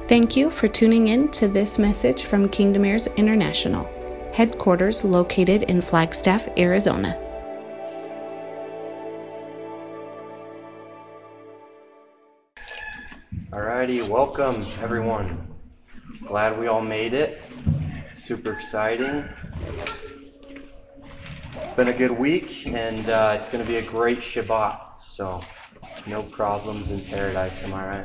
Thank you for tuning in to this message from Kingdom Heirs International, headquarters located in Flagstaff, Arizona. Alrighty, welcome everyone. Glad we all made it. Super exciting. It's been a good week, and it's going to be a great Shabbat. So, no problems in paradise, am I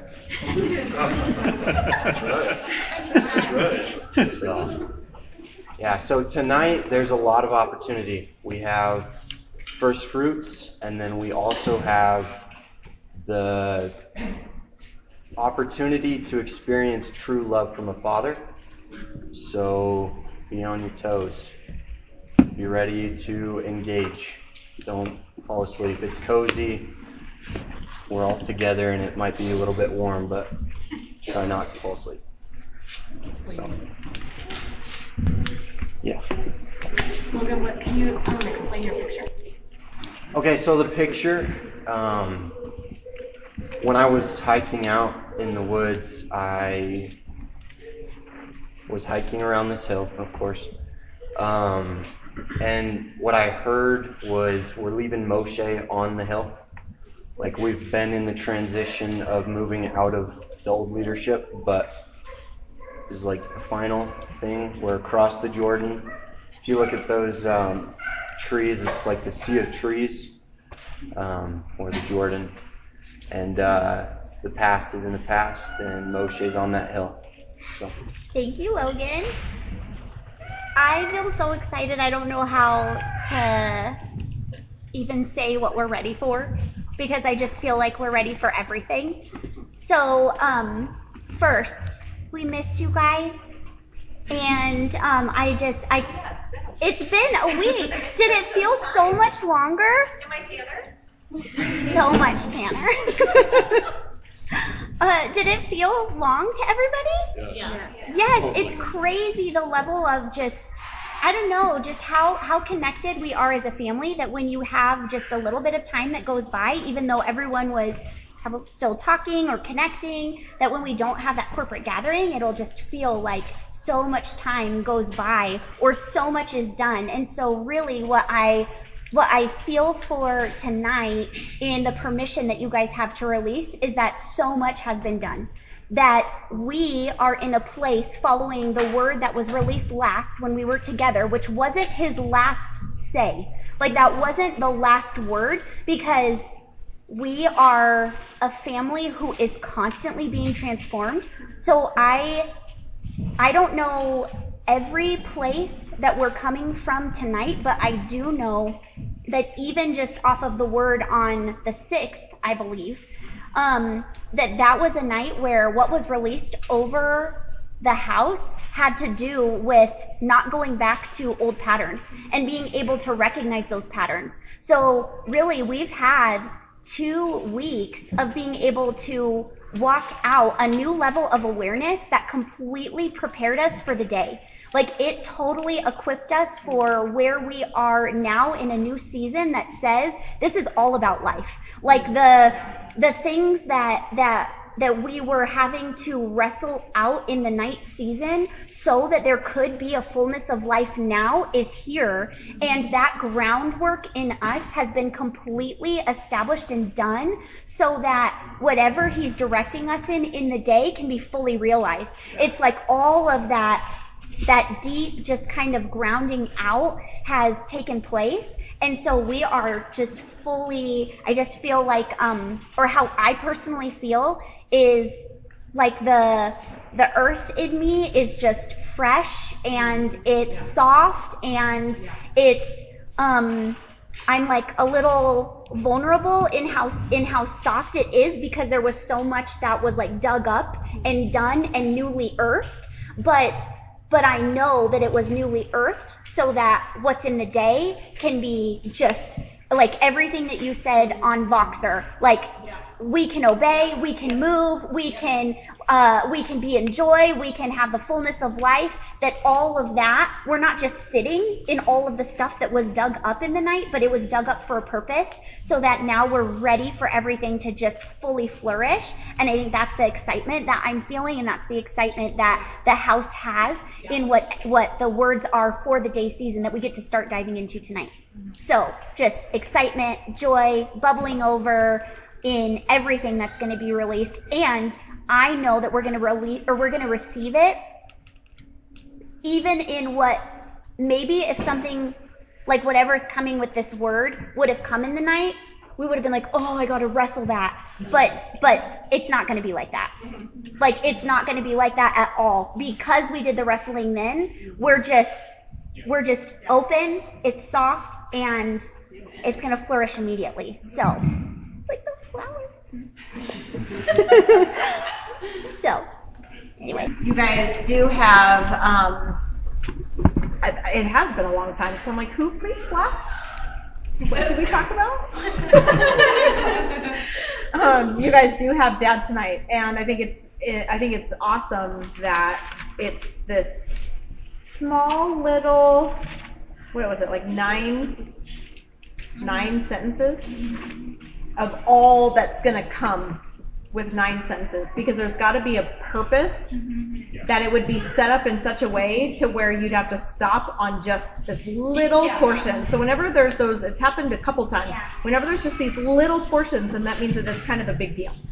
right? So tonight there's a lot of opportunity. We have first fruits, and then we also have the opportunity to experience true love from a father. So be on your toes. Be ready to engage. Don't fall asleep. It's cozy. We're all together, and it might be a little bit warm, but try not to fall asleep. So, yeah. Logan, can you explain your picture? Okay, so the picture, when I was hiking out in the woods, I was hiking around this hill, of course, and what I heard was we're leaving Moshe on the hill. Like, we've been in the transition of moving out of the old leadership, but this is like the final thing. We're across the Jordan. If you look at those trees, it's like the sea of trees, or the Jordan. And the past is in the past, and Moshe's on that hill. So. Thank you, Logan. I feel so excited. I don't know how to even say what we're ready for, because I just feel like we're ready for everything. So, first, we missed you guys, and it's been a week. Did it feel so much longer? Am I Tanner? So much Tanner. Did it feel long to everybody? Yes, it's crazy the level of just, I don't know, just how connected we are as a family, that when you have just a little bit of time that goes by, even though everyone was still talking or connecting, that when we don't have that corporate gathering, it'll just feel like so much time goes by or so much is done. And so really what I feel for tonight, in the permission that you guys have to release, is that so much has been done. That we are in a place following the word that was released last when we were together, which wasn't his last say. Like, that wasn't the last word, because we are a family who is constantly being transformed. So I don't know every place that we're coming from tonight, but I do know that even just off of the word on the 6th, I believe, that was a night where what was released over the house had to do with not going back to old patterns and being able to recognize those patterns. So really, we've had 2 weeks of being able to walk out a new level of awareness that completely prepared us for the day. Like, it totally equipped us for where we are now in a new season that says this is all about life. Like, the things that we were having to wrestle out in the night season so that there could be a fullness of life now is here. And that groundwork in us has been completely established and done so that whatever he's directing us in the day can be fully realized. It's like all of that deep just kind of grounding out has taken place. And so we are just fully, I just feel like, or how I personally feel is like the earth in me is just fresh, and it's soft, and it's, I'm like a little vulnerable in how soft it is, because there was so much that was like dug up and done and newly earthed. But I know that it was newly earthed so that what's in the day can be just like everything that you said on Voxer. Like, we can obey, we can move, we can be in joy, we can have the fullness of life, that all of that, we're not just sitting in all of the stuff that was dug up in the night, but it was dug up for a purpose, so that now we're ready for everything to just fully flourish. And I think that's the excitement that I'm feeling, and that's the excitement that the house has in what the words are for the day season that we get to start diving into tonight. So just excitement, joy, bubbling over in everything that's going to be released. And I know that we're going to receive it even in what maybe if something like whatever's coming with this word would have come in the night, we would have been like, oh, I got to wrestle that. But it's not going to be like that. Like, it's not going to be like that at all. Because we did the wrestling then, we're just open, it's soft, and it's going to flourish immediately. So, it's like those flowers. So, anyway. You guys do have, it has been a long time, so I'm like, who preached last? What did we talk about? You guys do have Dad tonight, and I think it's awesome that it's this small little, what was it, like nine sentences of all that's going to come with 9 sentences, because there's got to be a purpose that it would be set up in such a way to where you'd have to stop on just this little portion. So whenever there's those, it's happened a couple times, whenever there's just these little portions, then that means that it's kind of a big deal.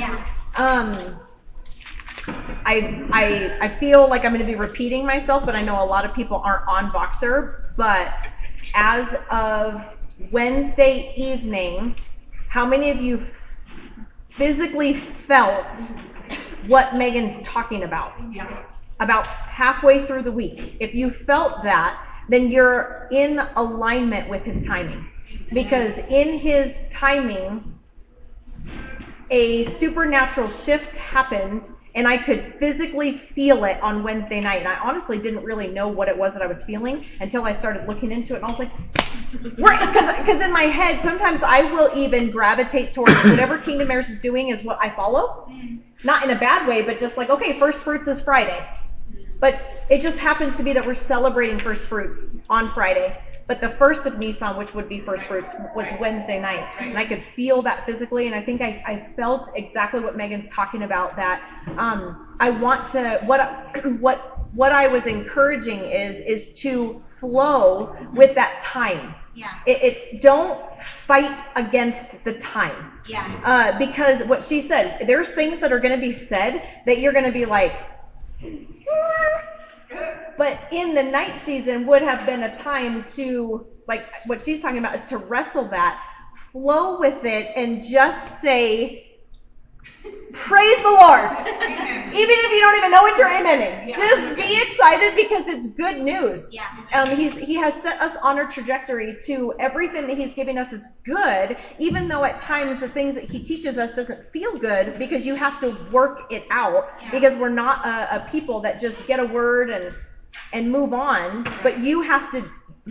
I feel like I'm going to be repeating myself, but I know a lot of people aren't on Voxer, but as of Wednesday evening, how many of you physically felt what Megan's talking about? About halfway through the week. If you felt that, then you're in alignment with his timing. Because in his timing, a supernatural shift happened, and I could physically feel it on Wednesday night. And I honestly didn't really know what it was that I was feeling until I started looking into it. And I was like, because in my head, sometimes I will even gravitate towards whatever Kingdom Heirs is doing is what I follow. Not in a bad way, but just like, okay, First Fruits is Friday. But it just happens to be that we're celebrating First Fruits on Friday. But the first of Nisan, which would be First Fruits, was Wednesday night. And I could feel that physically, and I think I felt exactly what Megan's talking about, that I want to, what I was encouraging is to flow with that time. Don't fight against the time. Because what she said, there's things that are going to be said that you're going to be like, but in the night season would have been a time to, like what she's talking about, is to wrestle that, flow with it, and just say, praise the Lord. Amen. Even if you don't even know what you're amening. Just be excited because it's good news. He has set us on a trajectory to everything that he's giving us is good, even though at times the things that he teaches us doesn't feel good, because you have to work it out, because we're not a people that just get a word and move on, but you have to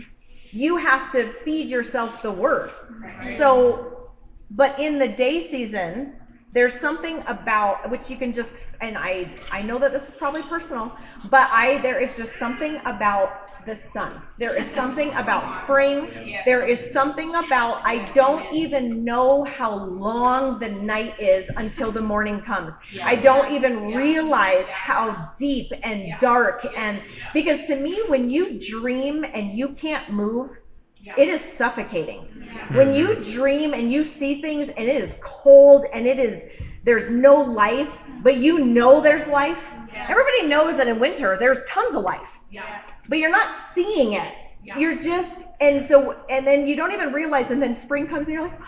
feed yourself the word. So, but in the day season, there's something about which you can just, and I know that this is probably personal, but there is just something about the sun. There is something about spring. There is something about, I don't even know how long the night is until the morning comes. I don't even realize how deep and dark, and because to me, when you dream and you can't move, it is suffocating. When you dream and you see things and it is cold and there's no life, but you know there's life. Everybody knows that in winter there's tons of life, but you're not seeing it. You're just, and then you don't even realize, and then spring comes and you're like,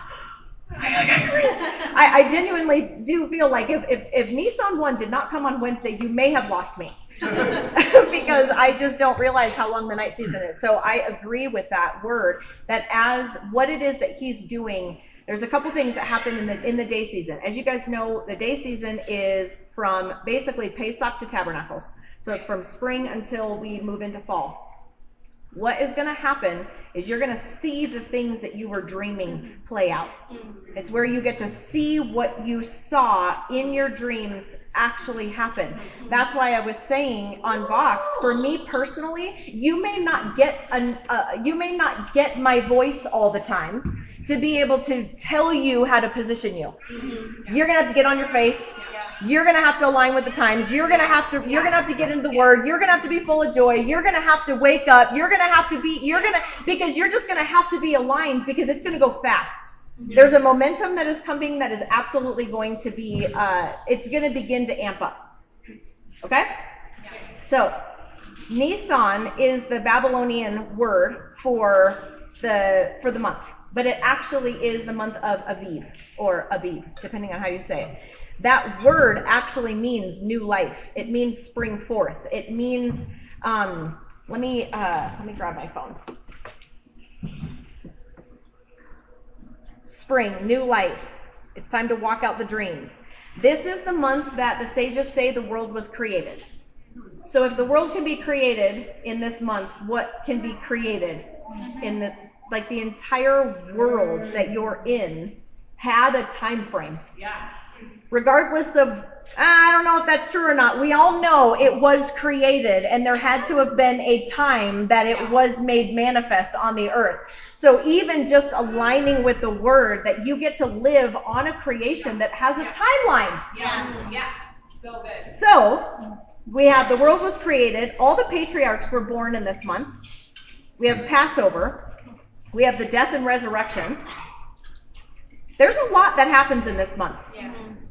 I genuinely do feel like if Nisan 1 did not come on Wednesday, you may have lost me. Because I just don't realize how long the night season is. So I agree with that word, that as what it is that he's doing, there's a couple things that happen in the day season. As you guys know, the day season is from basically Pesach to Tabernacles. So it's from spring until we move into fall. what is going to happen is you're going to see the things that you were dreaming play out. It's where you get to see what you saw in your dreams actually happen. That's why I was saying on Vox, for me personally, you may not get my voice all the time to be able to tell you how to position you. You're going to have to get on your face. You're going to have to align with the times. You're going to have to get into the word. You're going to have to be full of joy. You're going to have to wake up. Because you're just going to have to be aligned, because it's going to go fast. There's a momentum that is coming that is absolutely going to be, it's going to begin to amp up. Okay? So, Nisan is the Babylonian word for the month. But it actually is the month of Aviv, or Abib, depending on how you say it. That word actually means new life. It means spring forth. It means, let me grab my phone. Spring, new life. It's time to walk out the dreams. This is the month that the sages say the world was created. So if the world can be created in this month, what can be created in the entire world that you're in had a time frame. Yeah. Regardless of, I don't know if that's true or not. We all know it was created, and there had to have been a time that it was made manifest on the earth. So even just aligning with the word, that you get to live on a creation that has a timeline. Yeah. So good. So we have the world was created. All the patriarchs were born in this month. We have Passover. We have the death and resurrection. There's a lot that happens in this month. Yeah.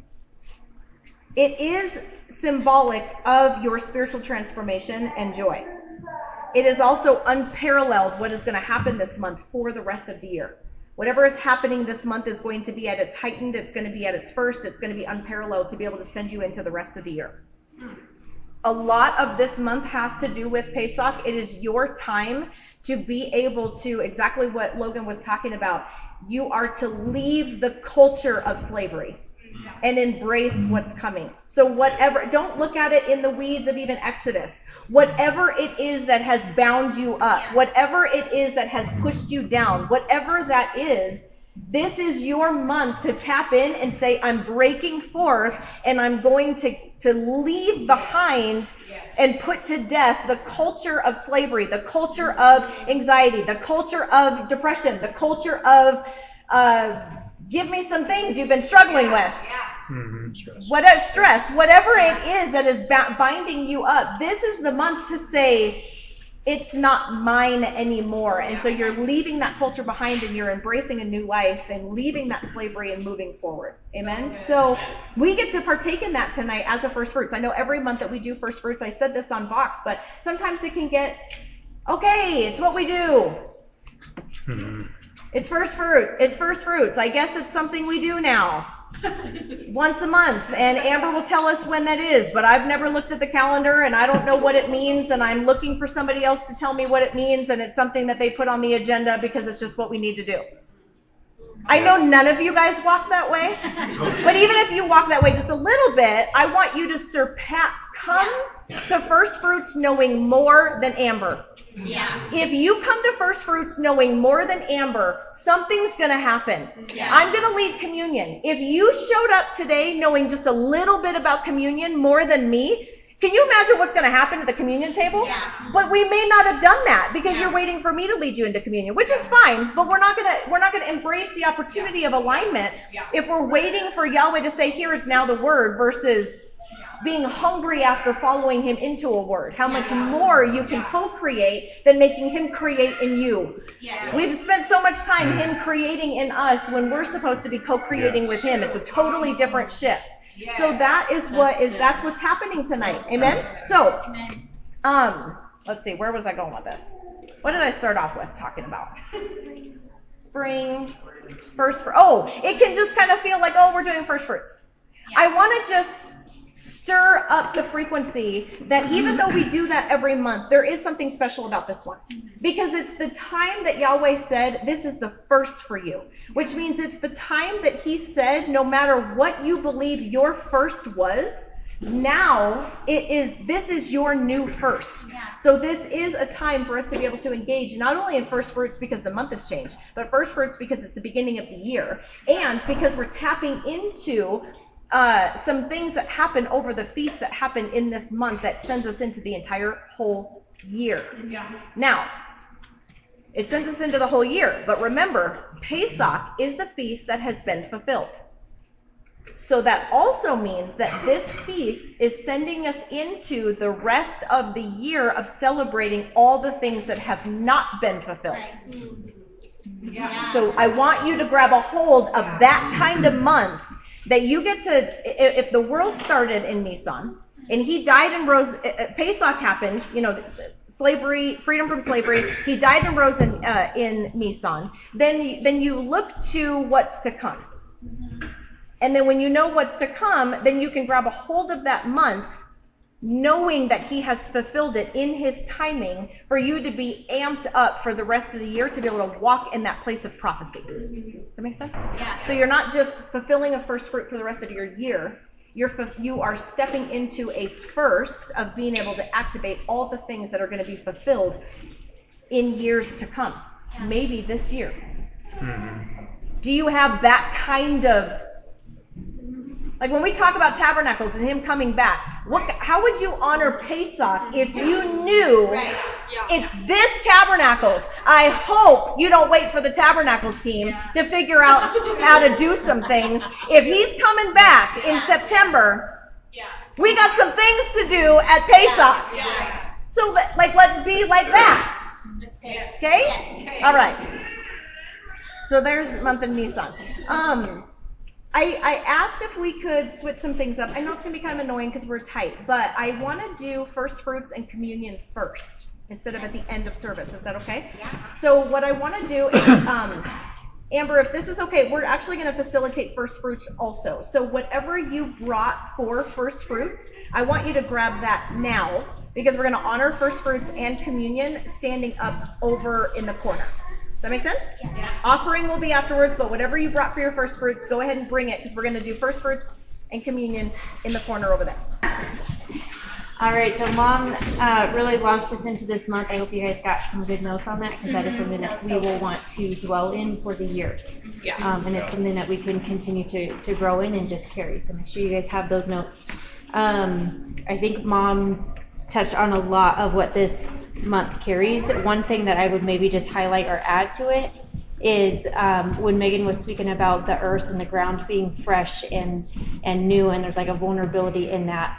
It is symbolic of your spiritual transformation and joy. It is also unparalleled what is going to happen this month for the rest of the year. Whatever is happening this month is going to be at its heightened, it's going to be at its first, it's going to be unparalleled to be able to send you into the rest of the year. A lot of this month has to do with Pesach. It is your time to be able to, exactly what Logan was talking about, you are to leave the culture of slavery and embrace what's coming. So whatever, don't look at it in the weeds of even Exodus. Whatever it is that has bound you up, whatever it is that has pushed you down, whatever that is, this is your month to tap in and say, I'm breaking forth, and I'm going to leave behind and put to death the culture of slavery, the culture of anxiety, the culture of depression, the culture of give me some things you've been struggling with. Whatever stress, whatever it is that is binding you up, this is the month to say, it's not mine anymore. And so you're leaving that culture behind, and you're embracing a new life and leaving that slavery and moving forward. Amen? So we get to partake in that tonight as a first fruits. I know every month that we do first fruits, I said this on Vox, but sometimes it can get, okay, it's what we do. It's first fruit. It's first fruits. I guess it's something we do now. Once a month, and Amber will tell us when that is, but I've never looked at the calendar, and I don't know what it means, and I'm looking for somebody else to tell me what it means, and it's something that they put on the agenda because it's just what we need to do. I know none of you guys walk that way, but even if you walk that way just a little bit, I want you to come to first fruits knowing more than Amber. Yeah. If you come to first fruits knowing more than Amber, something's going to happen. Yeah. I'm going to lead communion. If you showed up today knowing just a little bit about communion more than me, can you imagine what's going to happen at the communion table? Yeah. But we may not have done that because you're waiting for me to lead you into communion, which is fine, but we're not going to embrace the opportunity of alignment if we're waiting for Yahweh to say, here is now the word, versus being hungry after following him into a word. How much more you can co-create than making him create in you. Yeah. We've spent so much time him creating in us when we're supposed to be co-creating with him. It's a totally different shift. Yeah. So that's what's happening tonight. Amen? So, let's see, where was I going with this? What did I start off with talking about? Spring. First fruit. Oh, it can just kind of feel like, we're doing first fruits. Yeah. I want to just stir up the frequency that even though we do that every month, there is something special about this one. Because it's the time that Yahweh said, this is the first for you. Which means it's the time that he said, no matter what you believe your first was, Now this is your new first. So this is a time for us to be able to engage not only in first fruits because the month has changed, but first fruits because it's the beginning of the year, and because we're tapping into some things that happen over the feast that happen in this month that sends us into the entire whole year. Now, it sends us into the whole year, but remember, Pesach is the feast that has been fulfilled. So that also means that this feast is sending us into the rest of the year of celebrating all the things that have not been fulfilled. So I want you to grab a hold of that kind of month that you get to, if the world started in Nisan, and he died and rose, Pesach happened, slavery, freedom from slavery, he died and rose in Nisan, then you look to what's to come. And then when you know what's to come, then you can grab a hold of that month, knowing that he has fulfilled it in his timing for you to be amped up for the rest of the year to be able to walk in that place of prophecy. Does that make sense? Yeah. So you're not just fulfilling a first fruit for the rest of your year. You are stepping into a first of being able to activate all the things that are going to be fulfilled in years to come. Maybe this year. Do you have that kind of... Like when we talk about tabernacles and him coming back, how would you honor Pesach if you knew it's this tabernacles? I hope you don't wait for the tabernacles team to figure out how to do some things. If he's coming back in September, we got some things to do at Pesach. So let's be like that. Okay? All right. So there's the month of Nisan. I asked if we could switch some things up. I know it's going to be kind of annoying because we're tight, but I want to do first fruits and communion first instead of at the end of service. Is that okay? Yeah. So what I want to do is, Amber, if this is okay, we're actually going to facilitate first fruits also. So whatever you brought for first fruits, I want you to grab that now because we're going to honor first fruits and communion standing up over in the corner. Does that make sense? Yeah. Offering will be afterwards, but whatever you brought for your first fruits, go ahead and bring it because we're going to do first fruits and communion in the corner over there. All right, so Mom really launched us into this month. I hope you guys got some good notes on that because that is something that we will want to dwell in for the year. And it's something that we can continue to grow in and just carry. So make sure you guys have those notes. I think Mom touched on a lot of what this month carries. One thing that I would maybe just highlight or add to it is when Megan was speaking about the earth and the ground being fresh and new, and there's like a vulnerability in that.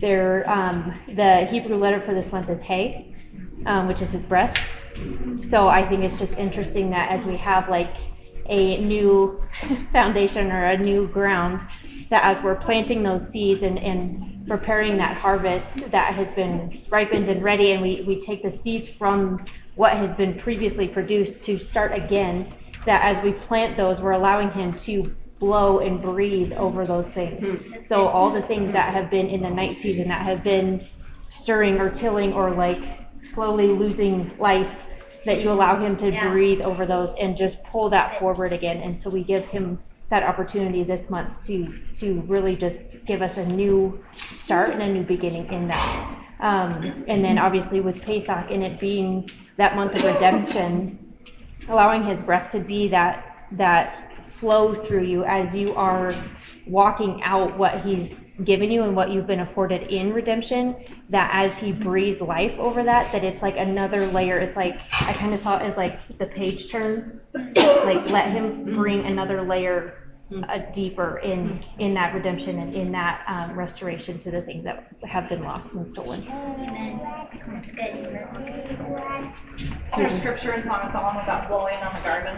The Hebrew letter for this month is He, which is his breath. So I think it's just interesting that as we have like a new foundation or a new ground, that as we're planting those seeds and preparing that harvest that has been ripened and ready, and we take the seeds from what has been previously produced to start again, that as we plant those, we're allowing him to blow and breathe over those things. So all the things that have been in the night season that have been stirring or tilling or like slowly losing life, that you allow him to breathe over those and just pull that forward again. And so we give him that opportunity this month to really just give us a new start and a new beginning in that. And then obviously with Pesach and it being that month of redemption, allowing his breath to be that flow through you as you are walking out what he's given you and what you've been afforded in redemption, that as he breathes life over that it's like another layer. It's like, I kind of saw it as like the page turns, like let him bring another layer deeper in that redemption and in that restoration to the things that have been lost and stolen. That's good. There's scripture in Song of Solomon about blowing on the garden.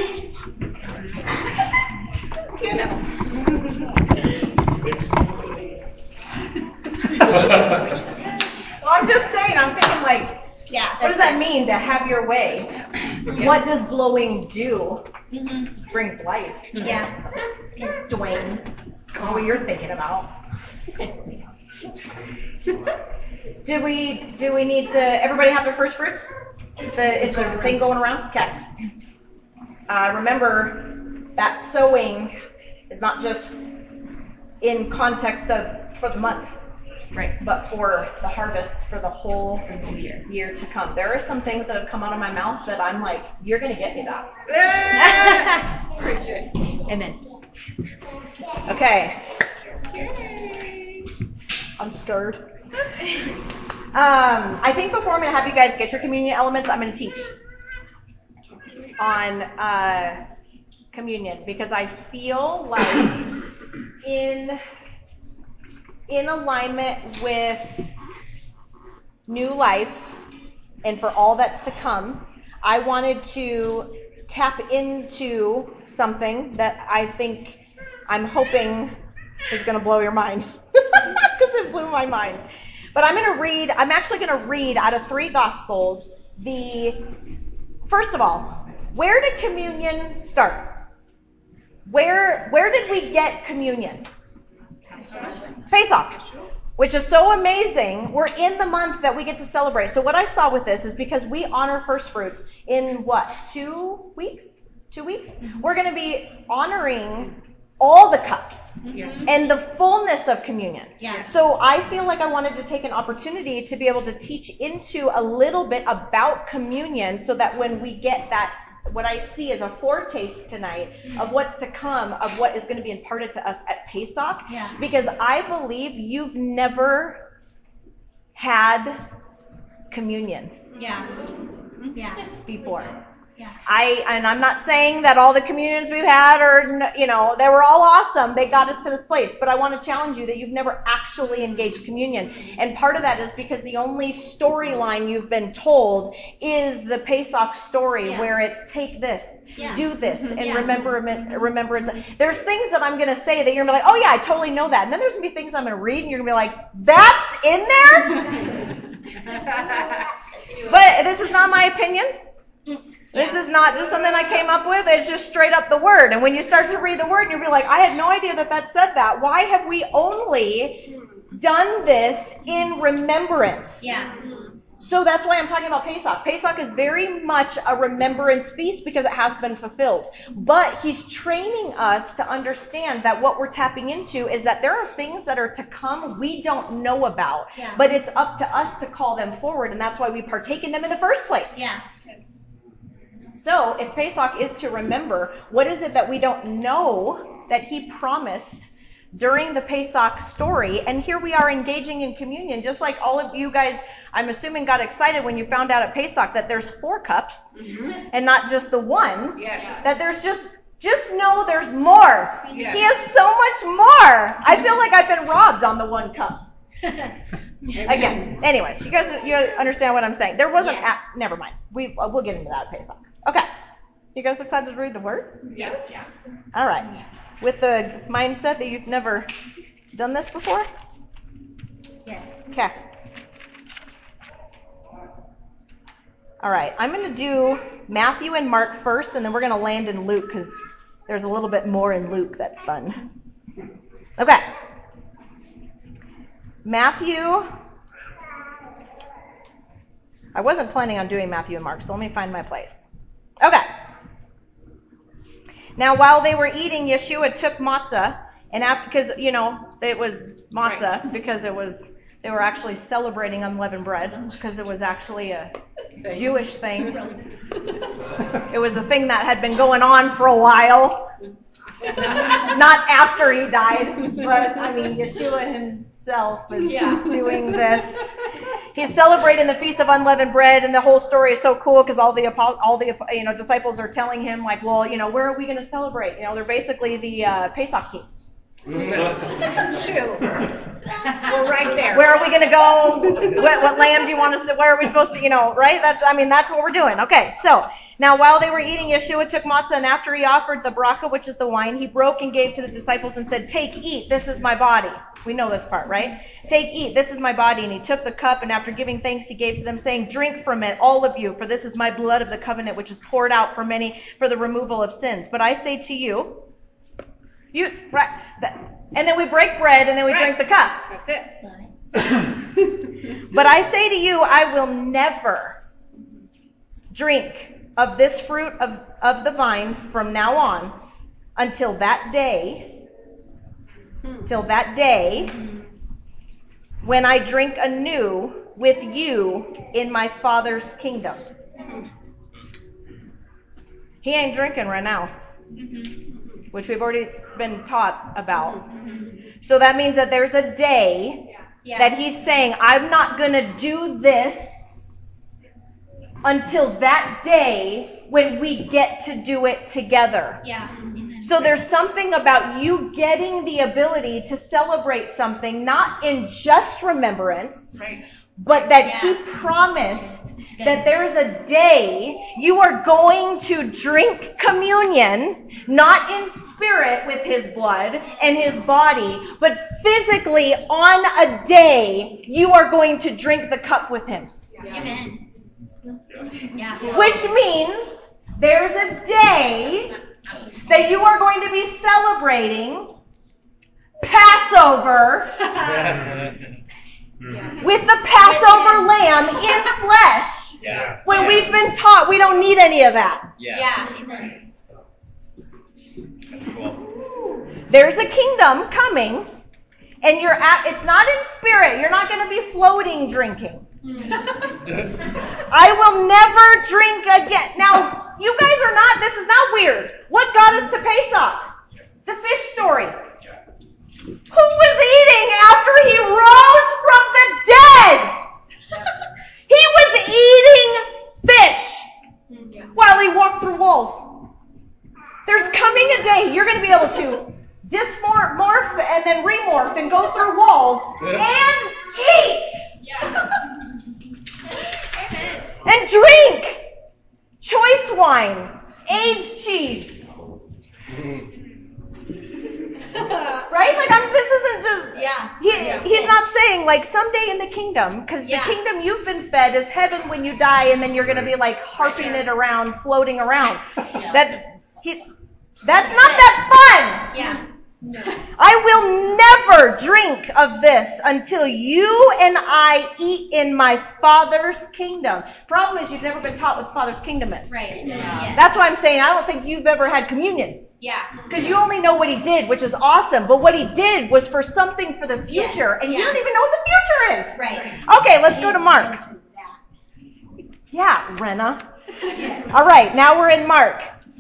Well, I'm just saying, I'm thinking like, what does that mean to have your way? What does blowing do? Brings life. Yeah. Dwayne, what you're thinking about. Do we need to, everybody have their first fruits? Is the thing going around? Okay. Remember that sowing is not just in context of for the month. right? But for the harvest, for the whole year to come. There are some things that have come out of my mouth that I'm like, you're going to get me that. Preach it. Amen. Okay. I'm scared. I think before I'm going to have you guys get your communion elements, I'm going to teach on communion, because I feel like in alignment with new life and for all that's to come, I wanted to tap into something that I'm hoping is going to blow your mind, because it blew my mind. But I'm actually going to read out of 3 Gospels. First of all, where did communion start? Where did we get communion? Pesach, which is so amazing. We're in the month that we get to celebrate. So what I saw with this is because we honor first fruits in 2 weeks? 2 weeks? We're going to be honoring all the cups and the fullness of communion. So I feel like I wanted to take an opportunity to be able to teach into a little bit about communion, so that when we get that, what I see as a foretaste tonight of what's to come, of what is going to be imparted to us at Pesach, because I believe you've never had communion before. I'm not saying that all the communions we've had are, they were all awesome. They got us to this place. But I want to challenge you that you've never actually engaged communion. And part of that is because the only storyline you've been told is the Pesach story, where it's take this, do this, and remember it. There's things that I'm going to say that you're going to be like, oh yeah, I totally know that. And then there's going to be things I'm going to read and you're going to be like, that's in there? But this is not my opinion. This is not just something I came up with. It's just straight up the word. And when you start to read the word, you'll be like, I had no idea that said that. Why have we only done this in remembrance? So that's why I'm talking about Pesach. Pesach is very much a remembrance feast because it has been fulfilled. But he's training us to understand that what we're tapping into is that there are things that are to come we don't know about. But it's up to us to call them forward. And that's why we partake in them in the first place. So if Pesach is to remember, what is it that we don't know that he promised during the Pesach story? And here we are engaging in communion, just like all of you guys, I'm assuming, got excited when you found out at Pesach that there's 4 cups and not just the one. That there's just know there's more. He has so much more. I feel like I've been robbed on the 1 cup. Again, anyways, you understand what I'm saying. There wasn't, never mind. We'll get into that at Pesach. Okay. You guys excited to read the word? Yeah. All right. With the mindset that you've never done this before? Yes. Okay. All right. I'm going to do Matthew and Mark first, and then we're going to land in Luke because there's a little bit more in Luke that's fun. Okay. Matthew. I wasn't planning on doing Matthew and Mark, so let me find my place. Okay. Now, while they were eating, Yeshua took matzah, and because it was matzah because they were actually celebrating unleavened bread because it was actually a Jewish thing. It was a thing that had been going on for a while, not after he died, but Yeshua himself is doing this. He's celebrating the Feast of Unleavened Bread, and the whole story is so cool because all the disciples are telling him, like, well, where are we going to celebrate? They're basically the Pesach team. Shoot. We're right there. Where are we going to go? What lamb do you want us to? Where are we supposed to? Right? That's what we're doing. Okay. So now, while they were eating, Yeshua took matzah, and after he offered the bracha, which is the wine, he broke and gave to the disciples and said, "Take, eat. This is my body." We know this part, right? "Take, eat. This is my body." And he took the cup, and after giving thanks, he gave to them, saying, "Drink from it, all of you, for this is my blood of the covenant, which is poured out for many for the removal of sins. But I say to you, right." And then we break bread, and then we drink the cup. That's it. "But I say to you, I will never drink of this fruit of the vine from now on until that day when I drink anew with you in my Father's kingdom. He ain't drinking right now, which we've already been taught about. So that means that there's a day that he's saying, I'm not going to do this until that day when we get to do it together. So there's something about you getting the ability to celebrate something, not in just remembrance, but that he promised that there's a day you are going to drink communion, not in spirit with his blood and his body, but physically on a day you are going to drink the cup with him. Amen. Which means there's a day that you are going to be celebrating Passover with the Passover lamb in flesh. When we've been taught we don't need any of that. There's a kingdom coming, and it's not in spirit. You're not going to be floating drinking. I will never drink again. Now, you guys are not, this is not weird. What got us to Pesach? The fish story. Who was eating after he rose from the dead? He was eating fish while he walked through walls. There's coming a day you're going to be able to morph and then remorph and go through walls and eat and drink choice wine, aged cheese. Right? Like, this isn't just, he's not saying like someday in the kingdom, because the kingdom you've been fed is heaven when you die, and then you're going to be like harping it around, floating around. That's not that fun. I will never drink of this until you and I eat in my Father's kingdom. Problem is, you've never been taught what the Father's kingdom is. That's why I'm saying I don't think you've ever had communion. Because you only know what he did, which is awesome. But what he did was for something for the future, and you don't even know what the future is. Okay, let's go to Mark. Rena. All right, now we're in Mark.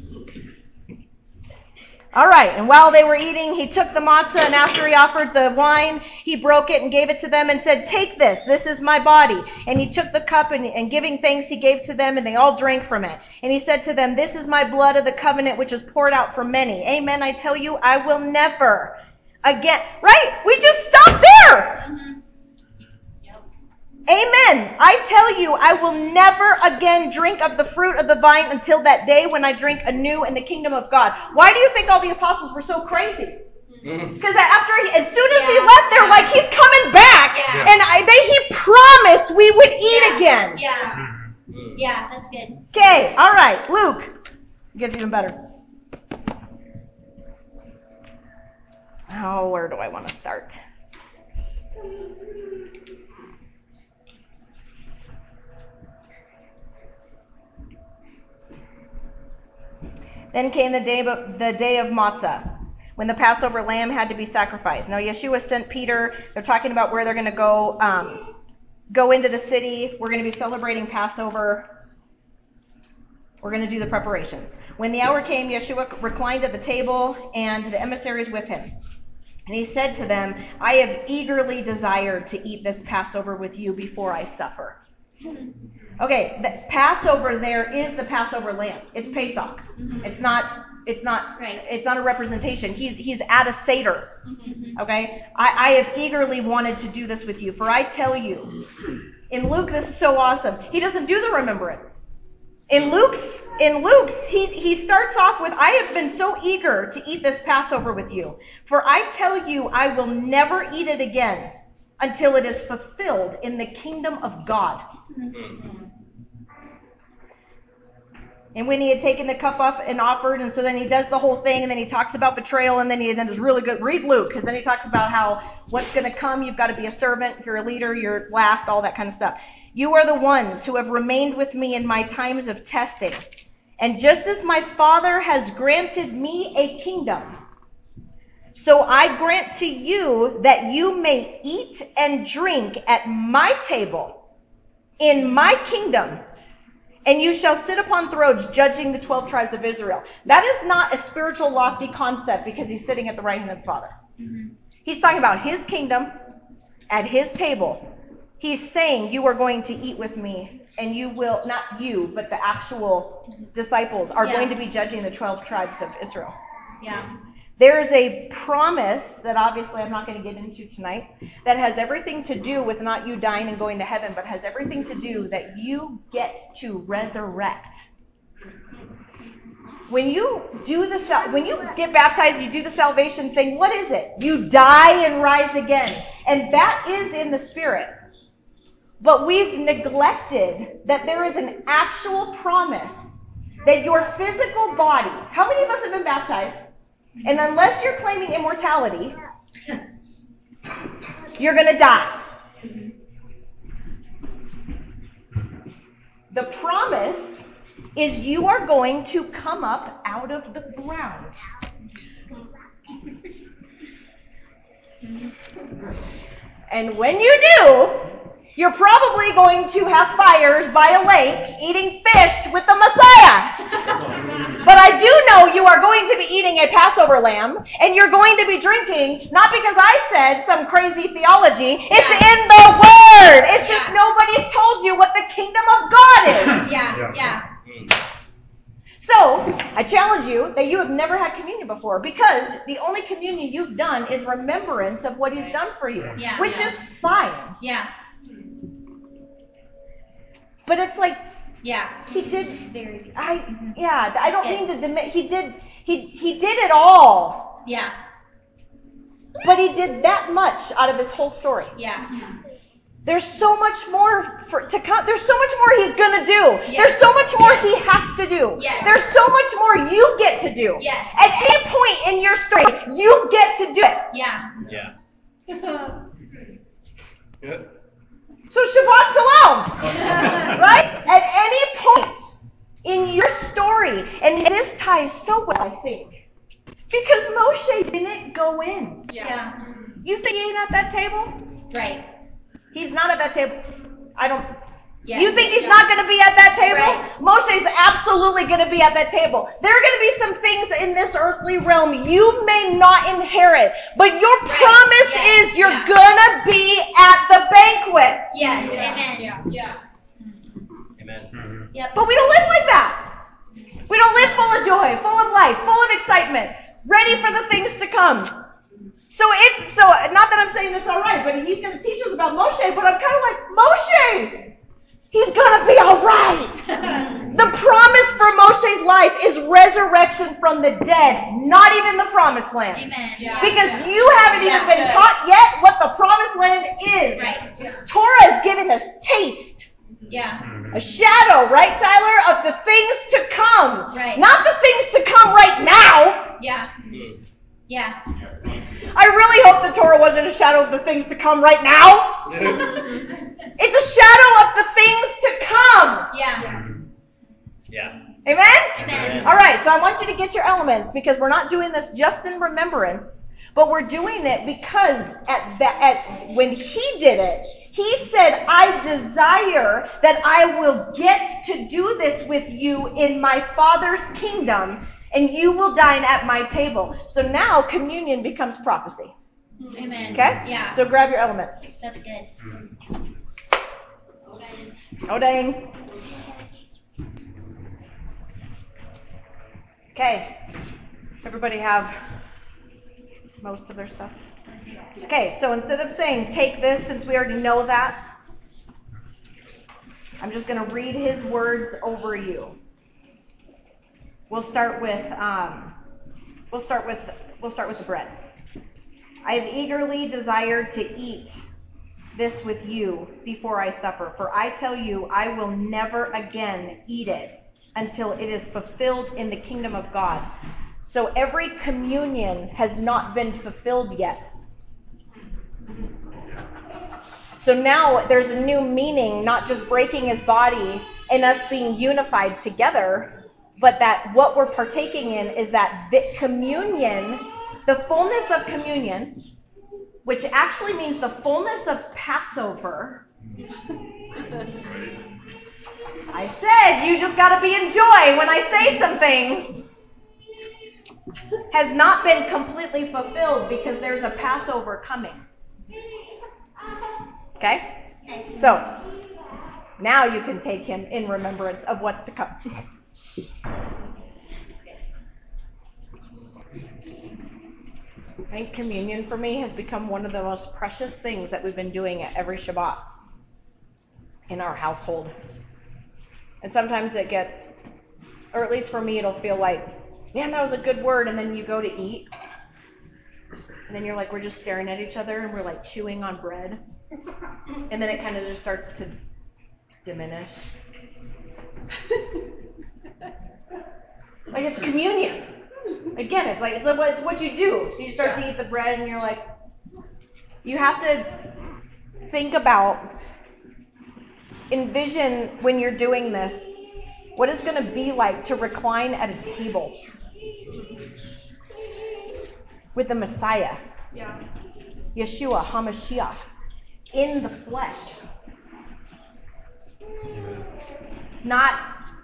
All right, and while they were eating, he took the matzah, and after he offered the wine, he broke it and gave it to them and said, take this, this is my body. And he took the cup, and giving thanks, he gave to them, and they all drank from it. And he said to them, this is my blood of the covenant, which is poured out for many. Amen, I tell you, I will never again. Right? We just stopped there. Amen. I tell you, I will never again drink of the fruit of the vine until that day when I drink anew in the kingdom of God. Why do you think all the apostles were so crazy? Because as soon as he left, they're like, he's coming back. And he promised we would eat again. Yeah, that's good. Okay, all right, Luke. It gets even better. Oh, where do I want to start? Then came the day of Matzah, when the Passover lamb had to be sacrificed. Now Yeshua sent Peter. They're talking about where they're going to go into the city. We're going to be celebrating Passover. We're going to do the preparations. When the hour came, Yeshua reclined at the table, and the emissaries with him. And he said to them, I have eagerly desired to eat this Passover with you before I suffer. Okay, the Passover there is the Passover lamb. It's Pesach. It's not a representation. He's at a Seder. Okay? I have eagerly wanted to do this with you. For I tell you, in Luke, this is so awesome. He doesn't do the remembrance. In Luke's, he starts off with, I have been so eager to eat this Passover with you. For I tell you, I will never eat it again until it is fulfilled in the kingdom of God. And when he had taken the cup up and offered, and so then he does the whole thing, and then he talks about betrayal, and then is really good. Read Luke, because then he talks about how what's going to come, you've got to be a servant, you're a leader, you're last, all that kind of stuff. You are the ones who have remained with me in my times of testing. And just as my Father has granted me a kingdom, So I grant to you that you may eat and drink at my table in my kingdom, and you shall sit upon thrones judging the 12 tribes of Israel. That is not a spiritual lofty concept because he's sitting at the right hand of the Father. He's talking about his kingdom at his table. He's saying you are going to eat with me, and you will, not you, but the actual disciples are going to be judging the 12 tribes of Israel. Yeah. There is a promise that obviously I'm not going to get into tonight that has everything to do with not you dying and going to heaven, but has everything to do that you get to resurrect. When you get baptized, you do the salvation thing. What is it? You die and rise again. And that is in the Spirit. But we've neglected that there is an actual promise that your physical body, how many of us have been baptized? And unless you're claiming immortality, you're going to die. The promise is you are going to come up out of the ground. And when you do, you're probably going to have fires by a lake eating fish with the Messiah. But I do know you are going to be eating a Passover lamb, and you're going to be drinking, not because I said some crazy theology, it's in the Word. It's just nobody's told you what the kingdom of God is. Yeah. So, I challenge you that you have never had communion before, because the only communion you've done is remembrance of what He's done for you, which is fine. Yeah. But it's like, He did. I don't mean to diminish. He did it all. Yeah. But He did that much out of His whole story. Yeah. There's so much more to come. There's so much more He's gonna do. There's so much more He has to do. There's so much more you get to do. Yes. At any point in your story, you get to do it. Yeah. So Shabbat Shalom, right? At any point in your story, and this ties so well, I think, because Moshe didn't go in. Yeah. You think he ain't at that table? Right. He's not at that table. Yeah. You think he's not going to be at that table? Right. Moshe's absolutely going to be at that table. There are going to be some things in this earthly realm you may not inherit, but your promise is you're going to be at the banquet. Yes. Amen. Amen. Yep. But we don't live like that. We don't live full of joy, full of life, full of excitement, ready for the things to come. So not that I'm saying it's all right, but he's going to teach us about Moshe, but I'm kind of like, Moshe, he's going to be all right. The promise for Moshe's life is resurrection from the dead, not even the promised land. Amen. Because you haven't even been taught yet what the promised land is. Right. Torah is giving us taste. Yeah. A shadow, right, Tyler, of the things to come. Right. Not the things to come right now. Yeah. Yeah. I really hope the Torah wasn't a shadow of the things to come right now. It's a shadow of the things to come. Yeah. Amen? Amen. All right, so I want you to get your elements, because we're not doing this just in remembrance, but we're doing it because when he did it, he said, I desire that I will get to do this with you in my Father's kingdom, and you will dine at my table. So now communion becomes prophecy. Amen. Okay? Yeah. So grab your elements. That's good. Odain. Okay. Everybody have most of their stuff? Okay, so instead of saying take this, since we already know that, I'm just going to read his words over you. We'll start with the bread. I have eagerly desired to eat this with you before I suffer, for I tell you, I will never again eat it until it is fulfilled in the kingdom of God. So every communion has not been fulfilled yet. So now there's a new meaning, not just breaking his body and us being unified together, but that what we're partaking in is that the communion the fullness of communion, which actually means the fullness of Passover. I said you just got to be in joy when I say some things. Has not been completely fulfilled because there's a Passover coming. Okay? So, now you can take him in remembrance of what's to come. I think communion for me has become one of the most precious things that we've been doing at every Shabbat in our household. And sometimes it gets, or at least for me, it'll feel like, man, that was a good word, and then you go to eat, and then you're like, we're just staring at each other, and we're like chewing on bread, and then it kind of just starts to diminish. Like it's communion. Again, it's what you do. So you start to eat the bread, and you're like, you have to think about, envision when you're doing this, what it's going to be like to recline at a table with the Messiah, Yeshua HaMashiach, in the flesh. Not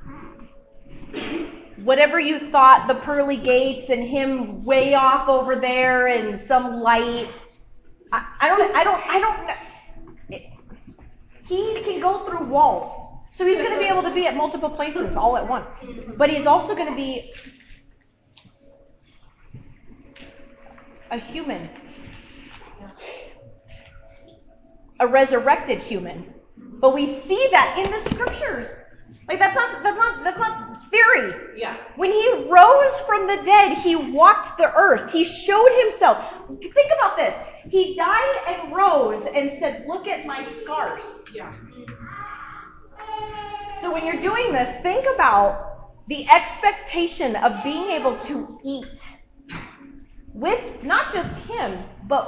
whatever you thought, the pearly gates and him way off over there and some light. I don't. He can go through walls. So he's going to be able to be at multiple places all at once. But he's also going to be a human. A resurrected human. But we see that in the scriptures. Like that's not theory. Yeah. When he rose from the dead, he walked the earth. He showed himself. Think about this. He died and rose and said, "Look at my scars." Yeah. So when you're doing this, think about the expectation of being able to eat with not just him, but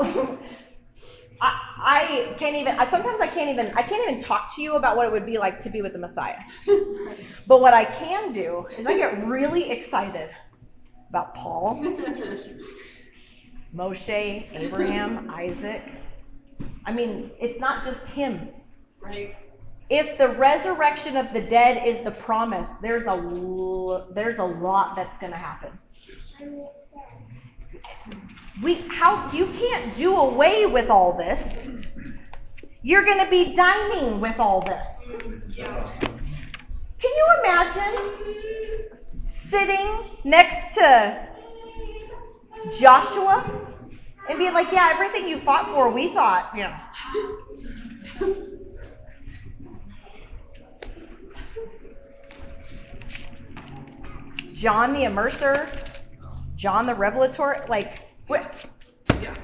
I can't even talk to you about what it would be like to be with the Messiah. But what I can do is I get really excited about Paul, Moshe, Abraham, Isaac. I mean, it's not just him. Right. If the resurrection of the dead is the promise, there's a lot that's going to happen. You can't do away with all this. You're going to be dining with all this. Yeah. Can you imagine sitting next to Joshua and being like, yeah, everything you fought for, we thought, John the Immerser, John the Revelator, like, what? Yeah.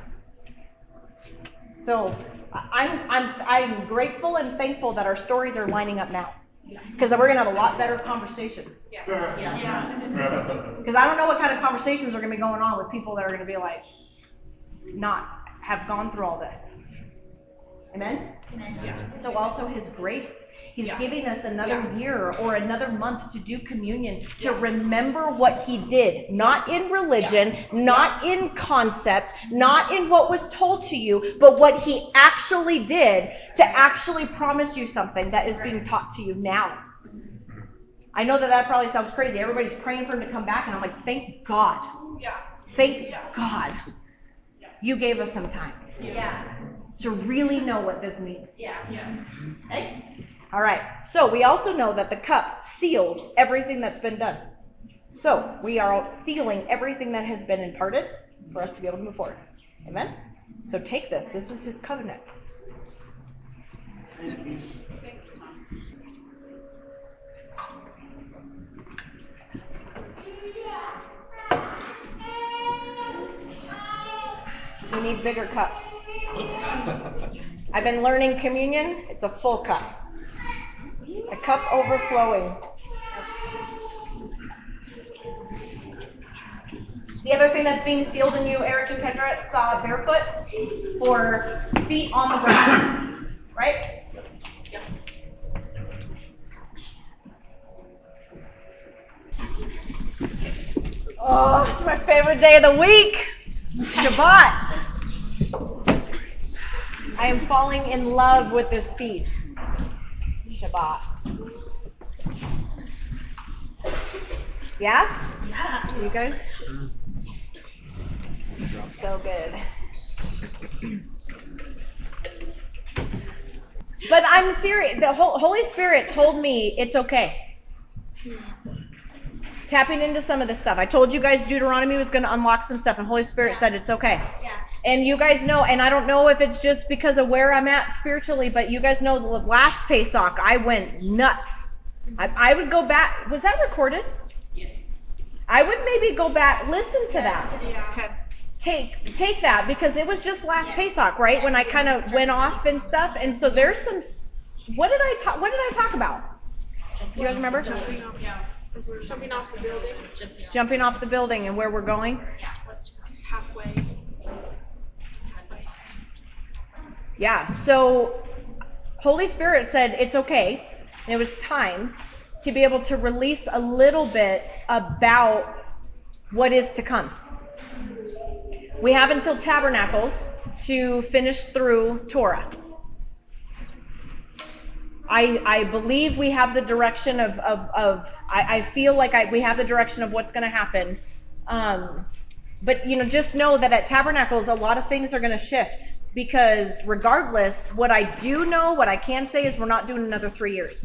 So I'm grateful and thankful that our stories are lining up now, because we're gonna have a lot better conversations. Yeah. Because I don't know what kind of conversations are gonna be going on with people that are gonna be like, not have gone through all this. Amen. Amen. Yeah. So also His grace. He's giving us another year or another month to do communion, to remember what He did. Not in religion, not in concept, not in what was told to you, but what He actually did to actually promise you something that is being taught to you now. I know that probably sounds crazy. Everybody's praying for Him to come back, and I'm like, thank God. Thank God you gave us some time to really know what this means. Thanks. All right, so we also know that the cup seals everything that's been done. So we are sealing everything that has been imparted for us to be able to move forward. Amen? So take this. This is His covenant. We need bigger cups. I've been learning communion. It's a full cup. A cup overflowing. The other thing that's being sealed in you, Eric and Kendra, saw barefoot or feet on the ground. Right? Yep. Oh, it's my favorite day of the week. Shabbat. I am falling in love with this feast. Shabbat. Yeah? Yeah. You guys? So good. But I'm serious. The Holy Spirit told me it's okay. Tapping into some of this stuff. I told you guys Deuteronomy was going to unlock some stuff, and Holy Spirit said it's okay. Yeah. And you guys know, and I don't know if it's just because of where I'm at spiritually, but you guys know the last Pesach, I went nuts. I would go back. Was that recorded? Yeah. I would maybe go back, listen to that. Okay. Take that, because it was just last Pesach, right? When I kind of went off and stuff. And so there's some, what did I talk about? You guys remember? Jumping off the building. Jumping off the building and where we're going? Halfway. Yeah, so Holy Spirit said it's okay, and it was time to be able to release a little bit about what is to come. We have until Tabernacles to finish through Torah. I believe we have the direction I feel like we have the direction of what's going to happen. But, just know that at Tabernacles, a lot of things are going to shift. Because regardless, what I can say is we're not doing another 3 years.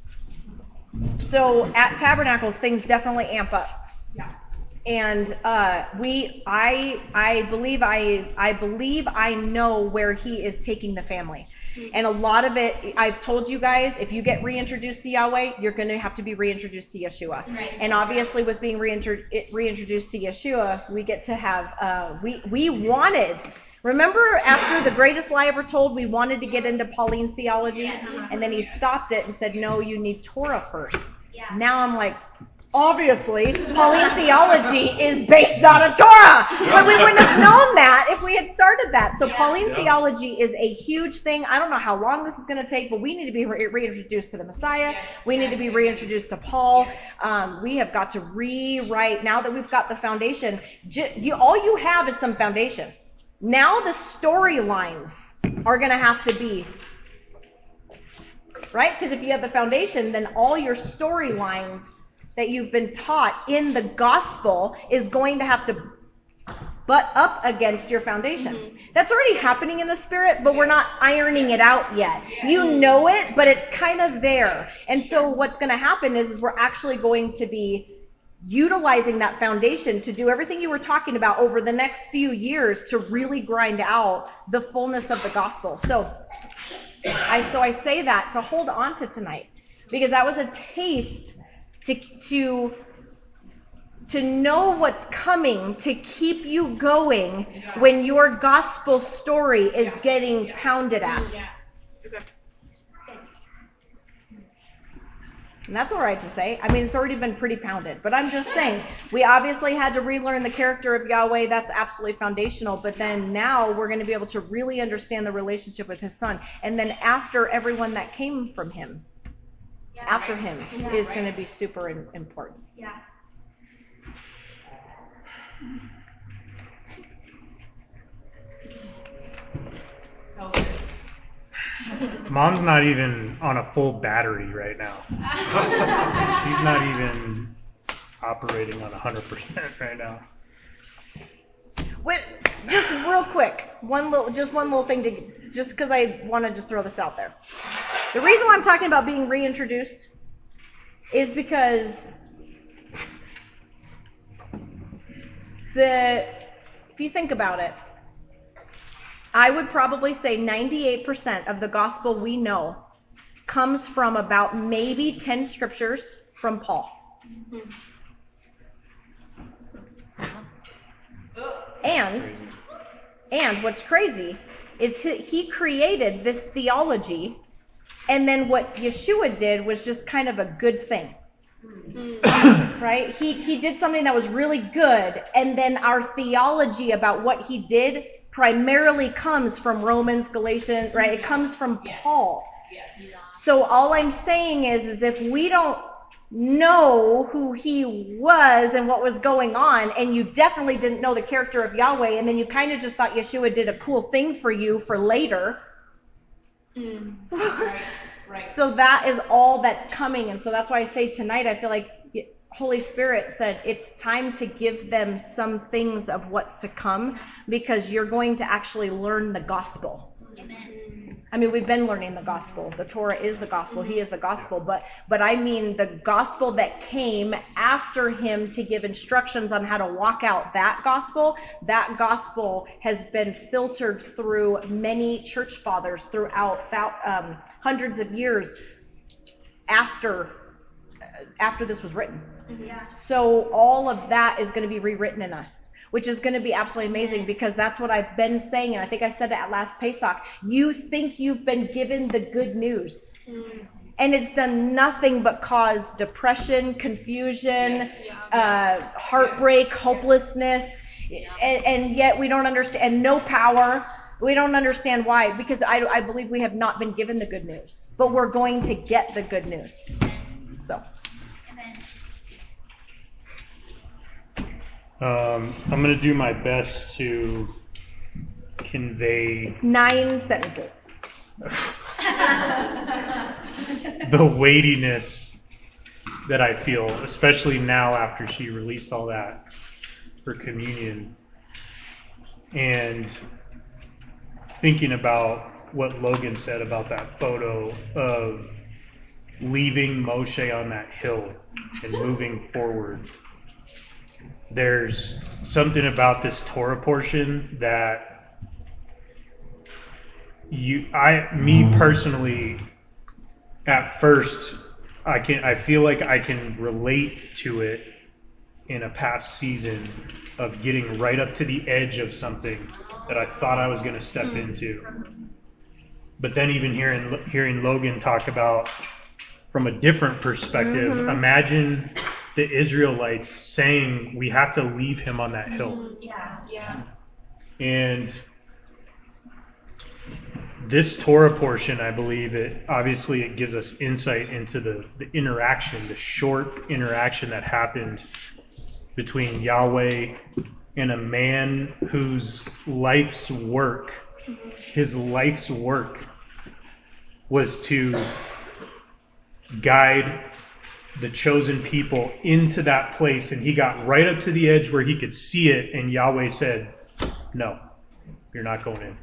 So at Tabernacles, things definitely amp up. Yeah. And I believe I know where he is taking the family. And a lot of it, I've told you guys, if you get reintroduced to Yahweh, you're going to have to be reintroduced to Yeshua. Right. And obviously with being reintroduced to Yeshua, we get to have, we wanted, remember after the greatest lie ever told, we wanted to get into Pauline theology? Yes. And then he stopped it and said, no, you need Torah first. Yeah. Now I'm like, obviously, Pauline theology is based out of Torah. But we wouldn't have known that if we had started that. So Pauline theology is a huge thing. I don't know how long this is going to take, but we need to be reintroduced to the Messiah. We need to be reintroduced to Paul. We have got to rewrite. Now that we've got the foundation, all you have is some foundation. Now the storylines are going to have to be, right? Because if you have the foundation, then all your storylines that you've been taught in the gospel is going to have to butt up against your foundation. Mm-hmm. That's already happening in the spirit, but we're not ironing it out yet. You know it, but it's kind of there. And so what's going to happen is we're actually going to be utilizing that foundation to do everything you were talking about over the next few years to really grind out the fullness of the gospel. So I say that to hold on to tonight, because that was a taste to know what's coming, to keep you going when your gospel story is getting pounded at. And that's all right to say. I mean, it's already been pretty pounded. But I'm just saying, we obviously had to relearn the character of Yahweh. That's absolutely foundational. But then now we're going to be able to really understand the relationship with his son. And then after everyone that came from him, after him, is going to be super important. Yeah. So good. Mom's not even on a full battery right now. She's not even operating on 100% right now. Wait, just real quick, one little thing just because I want to just throw this out there. The reason why I'm talking about being reintroduced is because if you think about it, I would probably say 98% of the gospel we know comes from about maybe 10 scriptures from Paul. And what's crazy is he created this theology, and then what Yeshua did was just kind of a good thing. Right? He did something that was really good, and then our theology about what he did primarily comes from Romans, Galatians, right? It comes from Paul. So all I'm saying is if we don't know who he was and what was going on, and you definitely didn't know the character of Yahweh, and then you kind of just thought Yeshua did a cool thing for you for later. Right. So that is all that's coming, and so that's why I say tonight, I feel like Holy Spirit said it's time to give them some things of what's to come, because you're going to actually learn the gospel. Amen. I mean, we've been learning the gospel. The Torah is the gospel. He is the gospel. But I mean the gospel that came after him to give instructions on how to walk out that gospel has been filtered through many church fathers throughout hundreds of years after this was written. Yeah. So all of that is going to be rewritten in us, which is going to be absolutely amazing, because that's what I've been saying, and I think I said it at last Pesach. You think you've been given the good news, and it's done nothing but cause depression, confusion, heartbreak, hopelessness, and yet we don't understand, and no power. We don't understand why, because I believe we have not been given the good news, but we're going to get the good news. So. I'm going to do my best to convey... It's 9 sentences. the weightiness that I feel, especially now after she released all that for communion. And thinking about what Logan said about that photo of leaving Moshe on that hill and moving forward. There's something about this Torah portion that me personally, at first, I feel like I can relate to it in a past season of getting right up to the edge of something that I thought I was going to step into. But then even hearing Logan talk about from a different perspective, imagine the Israelites saying, we have to leave him on that hill. Yeah. And this Torah portion, I believe, it gives us insight into the interaction, the short interaction that happened between Yahweh and a man whose life's work was to guide the chosen people into that place, and he got right up to the edge where he could see it, and Yahweh said, no, you're not going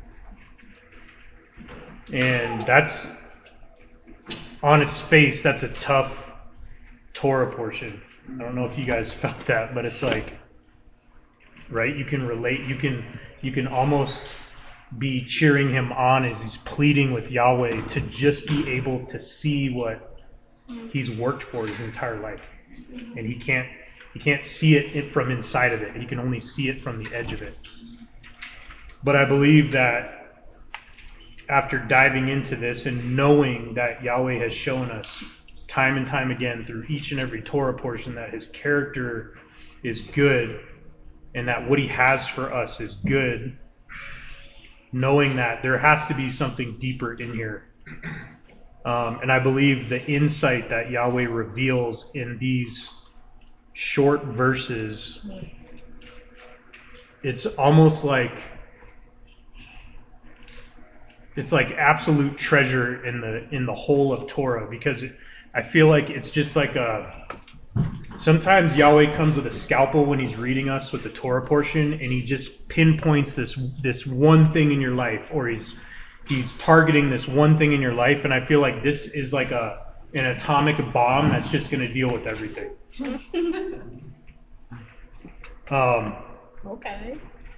in. And that's, on its face, that's a tough Torah portion. I don't know if you guys felt that, but it's like, right, you can relate, you can almost be cheering him on as he's pleading with Yahweh to just be able to see what he's worked for his entire life, and he can't see it from inside of it. He can only see it from the edge of it. But I believe that after diving into this and knowing that Yahweh has shown us time and time again through each and every Torah portion that his character is good and that what he has for us is good, knowing that there has to be something deeper in here. And I believe the insight that Yahweh reveals in these short verses, it's almost like absolute treasure in the whole of Torah, because I feel like it's just like sometimes Yahweh comes with a scalpel when he's reading us with the Torah portion, and he just pinpoints this one thing in your life, or he's targeting this one thing in your life, and I feel like this is like an atomic bomb that's just going to deal with everything. Okay.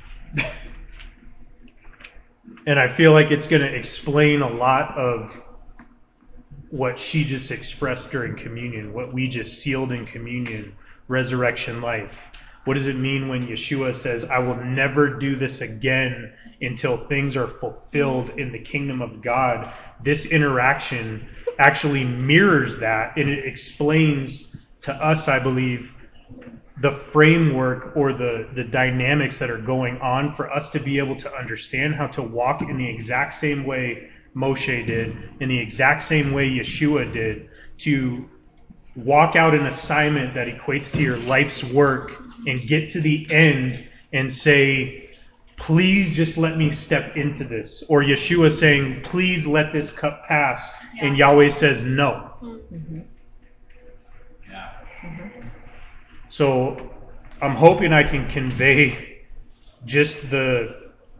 And I feel like it's going to explain a lot of what she just expressed during communion, what we just sealed in communion, resurrection life. What does it mean when Yeshua says, I will never do this again until things are fulfilled in the kingdom of God? This interaction actually mirrors that, and it explains to us, I believe, the framework or the dynamics that are going on for us to be able to understand how to walk in the exact same way Moshe did, in the exact same way Yeshua did, to walk out an assignment that equates to your life's work and get to the end and say, please just let me step into this. Or Yeshua saying, please let this cup pass. Yeah. And Yahweh says no. Mm-hmm. Yeah. Mm-hmm. So I'm hoping I can convey just the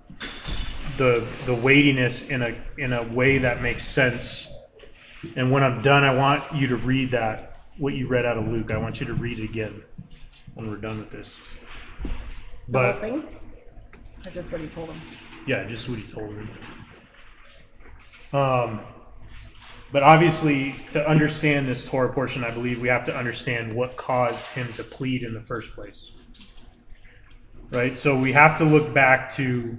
weightiness in a way that makes sense. And when I'm done, I want you to read that, what you read out of Luke. I want you to read it again when we're done with this. The whole thing? Or just what he told him? Yeah, just what he told him. But obviously, to understand this Torah portion, I believe we have to understand what caused him to plead in the first place. Right? So we have to look back to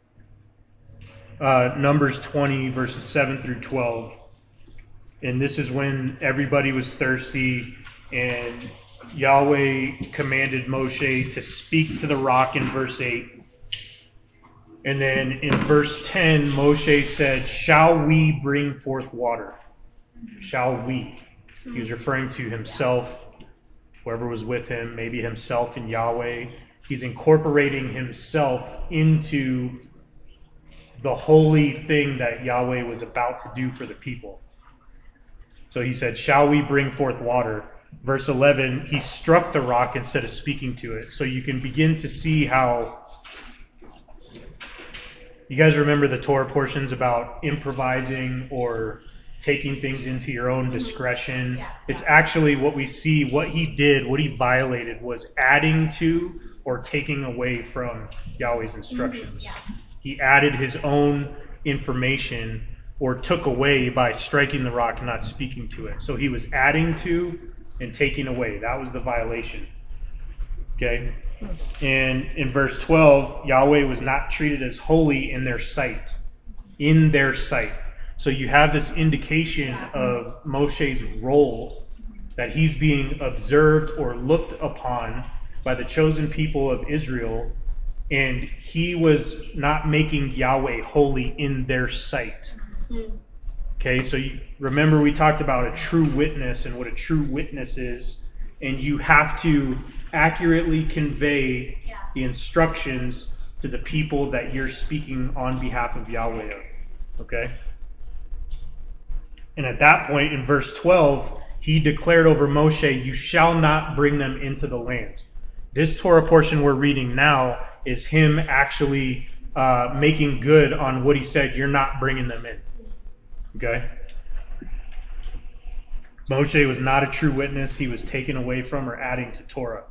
Numbers 20, verses 7 through 12. And this is when everybody was thirsty, and Yahweh commanded Moshe to speak to the rock in verse 8. And then in verse 10, Moshe said, shall we bring forth water? Shall we? He was referring to himself, whoever was with him, maybe himself and Yahweh. He's incorporating himself into the holy thing that Yahweh was about to do for the people. So he said, shall we bring forth water? Verse 11, he struck the rock instead of speaking to it. So you can begin to see how... You guys remember the Torah portions about improvising or taking things into your own discretion? Yeah. It's actually what we see, what he did, what he violated was adding to or taking away from Yahweh's instructions. Yeah. He added his own information or took away by striking the rock and not speaking to it. So he was adding to and taking away. That was the violation. Okay? And in verse 12, Yahweh was not treated as holy in their sight. In their sight. So you have this indication of Moshe's role, that he's being observed or looked upon by the chosen people of Israel, and he was not making Yahweh holy in their sight. Okay, so you remember we talked about a true witness and what a true witness is, and you have to accurately convey the instructions to the people that you're speaking on behalf of Yahweh of. Okay? And at that point, in verse 12, he declared over Moshe, you shall not bring them into the land. This Torah portion we're reading now is him actually making good on what he said, you're not bringing them in. Okay? Moshe was not a true witness. He was taken away from or adding to Torah.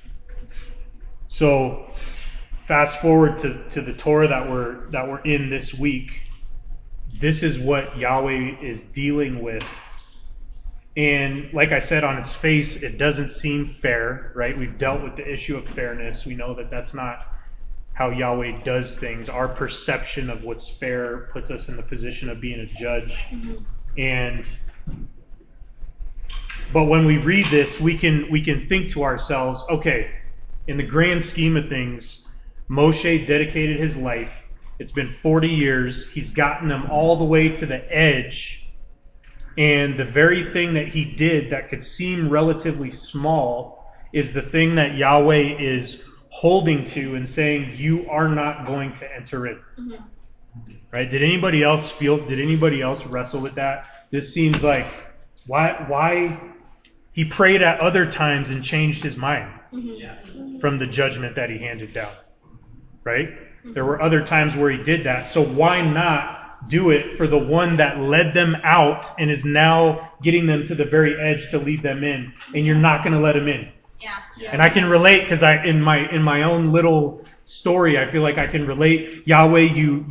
So, fast forward to the Torah that we're in this week. This is what Yahweh is dealing with. And like I said, on its face, it doesn't seem fair, right? We've dealt with the issue of fairness. We know that that's not how Yahweh does things. Our perception of what's fair puts us in the position of being a judge. But when we read this, we can think to ourselves, okay, in the grand scheme of things, Moshe dedicated his life. It's been 40 years. He's gotten them all the way to the edge. And the very thing that he did that could seem relatively small is the thing that Yahweh is holding to and saying, you are not going to enter in. Mm-hmm. Right? Did anybody else wrestle with that? This seems like, why he prayed at other times and changed his mind from the judgment that he handed down. Right? Mm-hmm. There were other times where he did that. So why not do it for the one that led them out and is now getting them to the very edge to lead them in, and you're not going to let them in? Yeah. And I can relate because in my own little story, I feel like I can relate. Yahweh,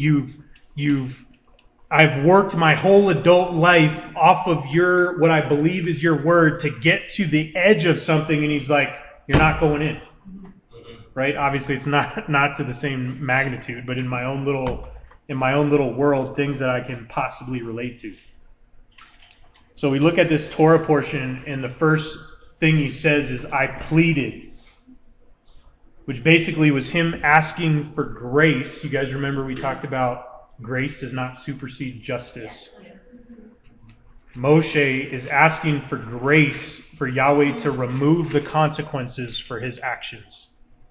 I've worked my whole adult life off of what I believe is your word to get to the edge of something, and he's like, you're not going in. Right? Obviously, it's not to the same magnitude, but in my own little world, things that I can possibly relate to. So we look at this Torah portion, and the first thing he says is, I pleaded, which basically was him asking for grace. You guys remember we talked about grace does not supersede justice. Moshe is asking for grace for Yahweh to remove the consequences for his actions.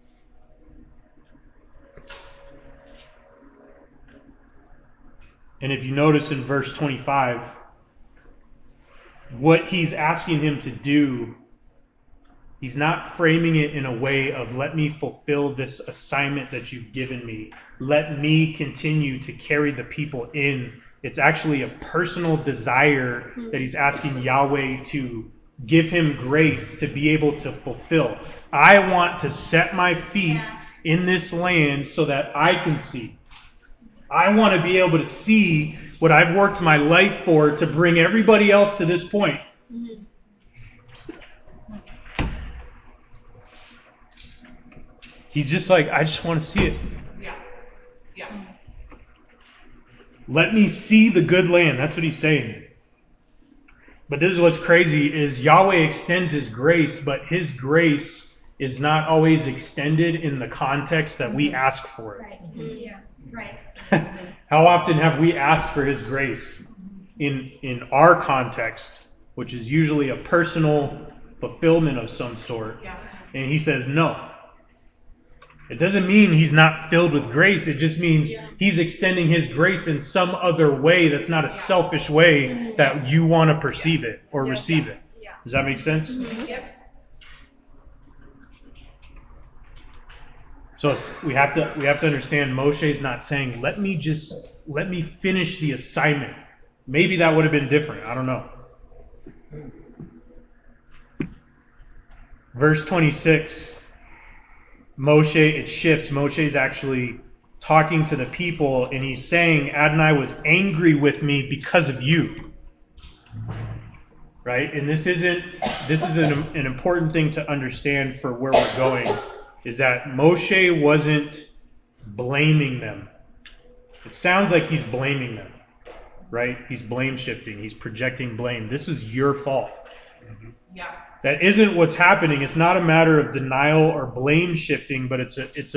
And if you notice in verse 25, what he's asking him to do, he's not framing it in a way of, let me fulfill this assignment that you've given me. Let me continue to carry the people in. It's actually a personal desire that he's asking Yahweh to give him grace to be able to fulfill. I want to set my feet in this land so that I can see. I want to be able to see what I've worked my life for to bring everybody else to this point. He's just like, I just want to see it. Yeah. Let me see the good land. That's what he's saying. But this is what's crazy is Yahweh extends his grace, but his grace is not always extended in the context that we ask for it. Right. Yeah. Right. How often have we asked for his grace in our context, which is usually a personal fulfillment of some sort, and he says no. It doesn't mean he's not filled with grace. It just means he's extending his grace in some other way that's not a selfish way that you want to perceive it or receive it. Does that make sense? Yes. So we have to understand Moshe's not saying, let me finish the assignment. Maybe that would have been different. I don't know. Verse 26, it shifts. Moshe's actually talking to the people, and he's saying, Adonai was angry with me because of you. Right? And this is an important thing to understand for where we're going, is that Moshe wasn't blaming them. It sounds like he's blaming them, right? He's blame shifting. He's projecting blame. This is your fault. Yeah. That isn't what's happening. It's not a matter of denial or blame shifting, but it's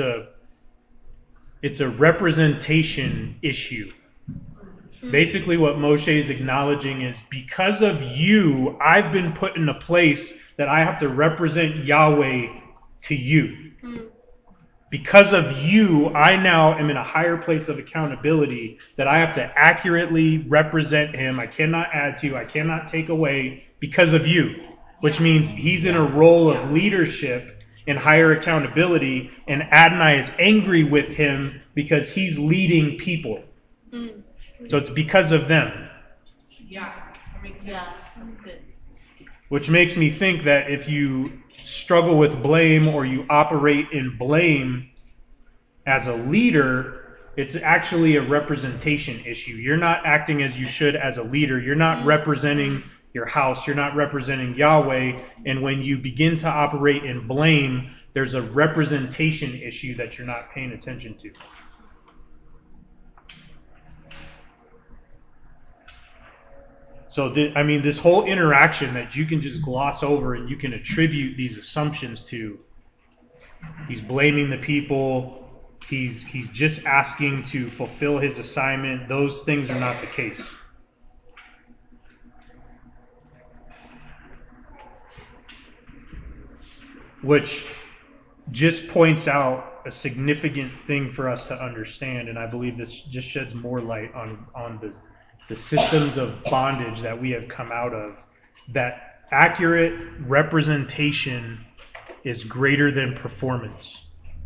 a representation issue. Basically what Moshe is acknowledging is, because of you, I've been put in a place that I have to represent Yahweh to you. Because of you, I now am in a higher place of accountability that I have to accurately represent him. I cannot add to, I cannot take away because of you. Which means he's in a role of leadership and higher accountability, and Adonai is angry with him because he's leading people. So it's because of them. Yeah, that makes sense. Yeah, that's good. Which makes me think that if you struggle with blame or you operate in blame as a leader, it's actually a representation issue. You're not acting as you should as a leader. You're not representing your house. You're not representing Yahweh. And when you begin to operate in blame, there's a representation issue that you're not paying attention to. So, this whole interaction that you can just gloss over and you can attribute these assumptions to, he's blaming the people, he's just asking to fulfill his assignment, those things are not the case. Which just points out a significant thing for us to understand, and I believe this just sheds more light on the systems of bondage that we have come out of, that accurate representation is greater than performance.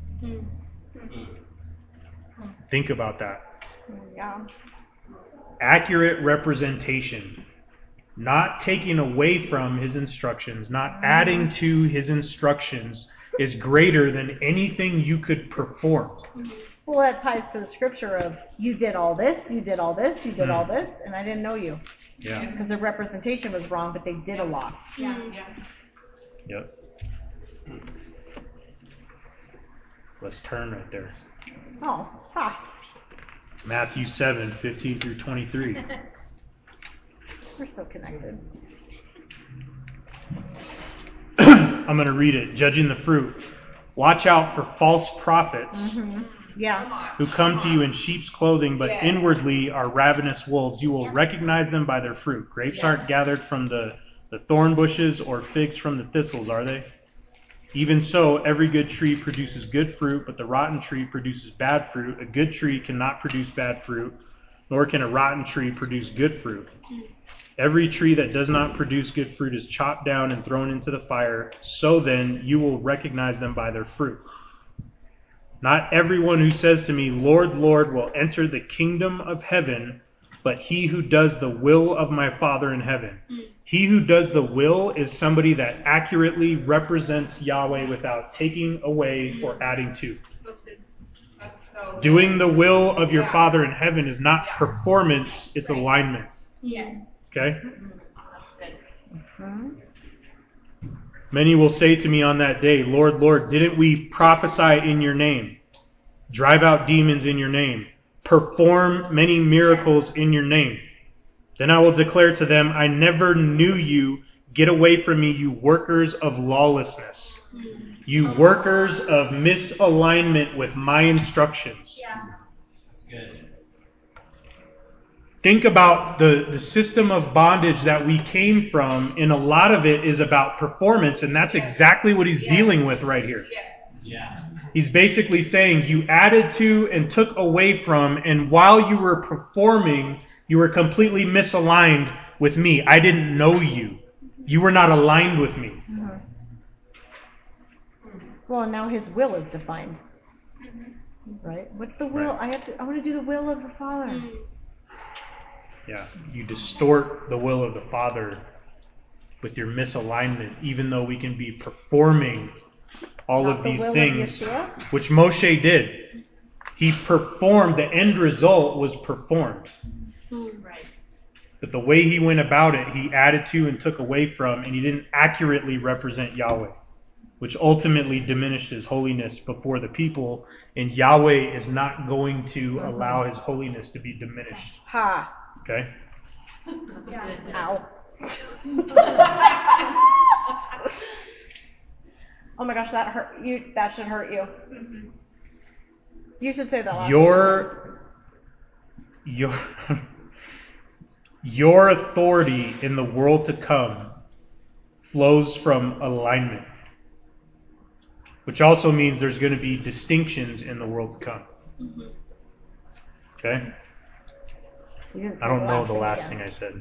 Think about that. Yeah. Accurate representation. Not taking away from his instructions, not adding to his instructions, is greater than anything you could perform. Well, that ties to the scripture of, you did all this, you did all this, you did all this, and I didn't know you. Yeah. Because the representation was wrong, but they did a lot. Yeah. Yep. Let's turn right there. Oh, ha. Matthew 7, 15 through 23. We're so connected. I'm going to read it. Judging the fruit. Watch out for false prophets Yeah. who come to you in sheep's clothing, but inwardly are ravenous wolves. You will recognize them by their fruit. Grapes aren't gathered from the The thorn bushes or figs from the thistles, are they? Even so, every good tree produces good fruit, but the rotten tree produces bad fruit. A good tree cannot produce bad fruit, nor can a rotten tree produce good fruit. Every tree that does not produce good fruit is chopped down and thrown into the fire. So then, you will recognize them by their fruit. Not everyone who says to me, Lord, Lord, will enter the kingdom of heaven, but he who does the will of my Father in heaven. He who does the will is somebody that accurately represents Yahweh without taking away or adding to. That's good. That's so Doing the will of your Father in heaven is not performance, it's alignment. Yes. Okay? That's good. Many will say to me on that day, Lord, Lord, didn't we prophesy in your name, drive out demons in your name, perform many miracles in your name? Then I will declare to them, I never knew you. Get away from me, you workers of lawlessness. You workers of misalignment with my instructions. Yeah. That's good. Think about the system of bondage that we came from, and a lot of it is about performance, and that's exactly what he's dealing with right here. Yeah. He's basically saying you added to and took away from, and while you were performing, you were completely misaligned with me. I didn't know you. You were not aligned with me. Well, now his will is defined. Right? What's the will? Right. I want to do the will of the Father. Yeah, you distort the will of the Father with your misalignment, even though we can be performing all Not of the these will of things, Yeshua? which Moshe did. He performed, the end result was performed. Right. But the way he went about it, he added to and took away from, and he didn't accurately represent Yahweh, which ultimately diminished his holiness before the people, and Yahweh is not going to allow his holiness to be diminished. Ha. Okay? Ow. Oh my gosh, that hurt you. That should hurt you. You should say that last Your authority in the world to come flows from alignment, which also means there's going to be distinctions in the world to come. Okay? I don't know the last thing I said.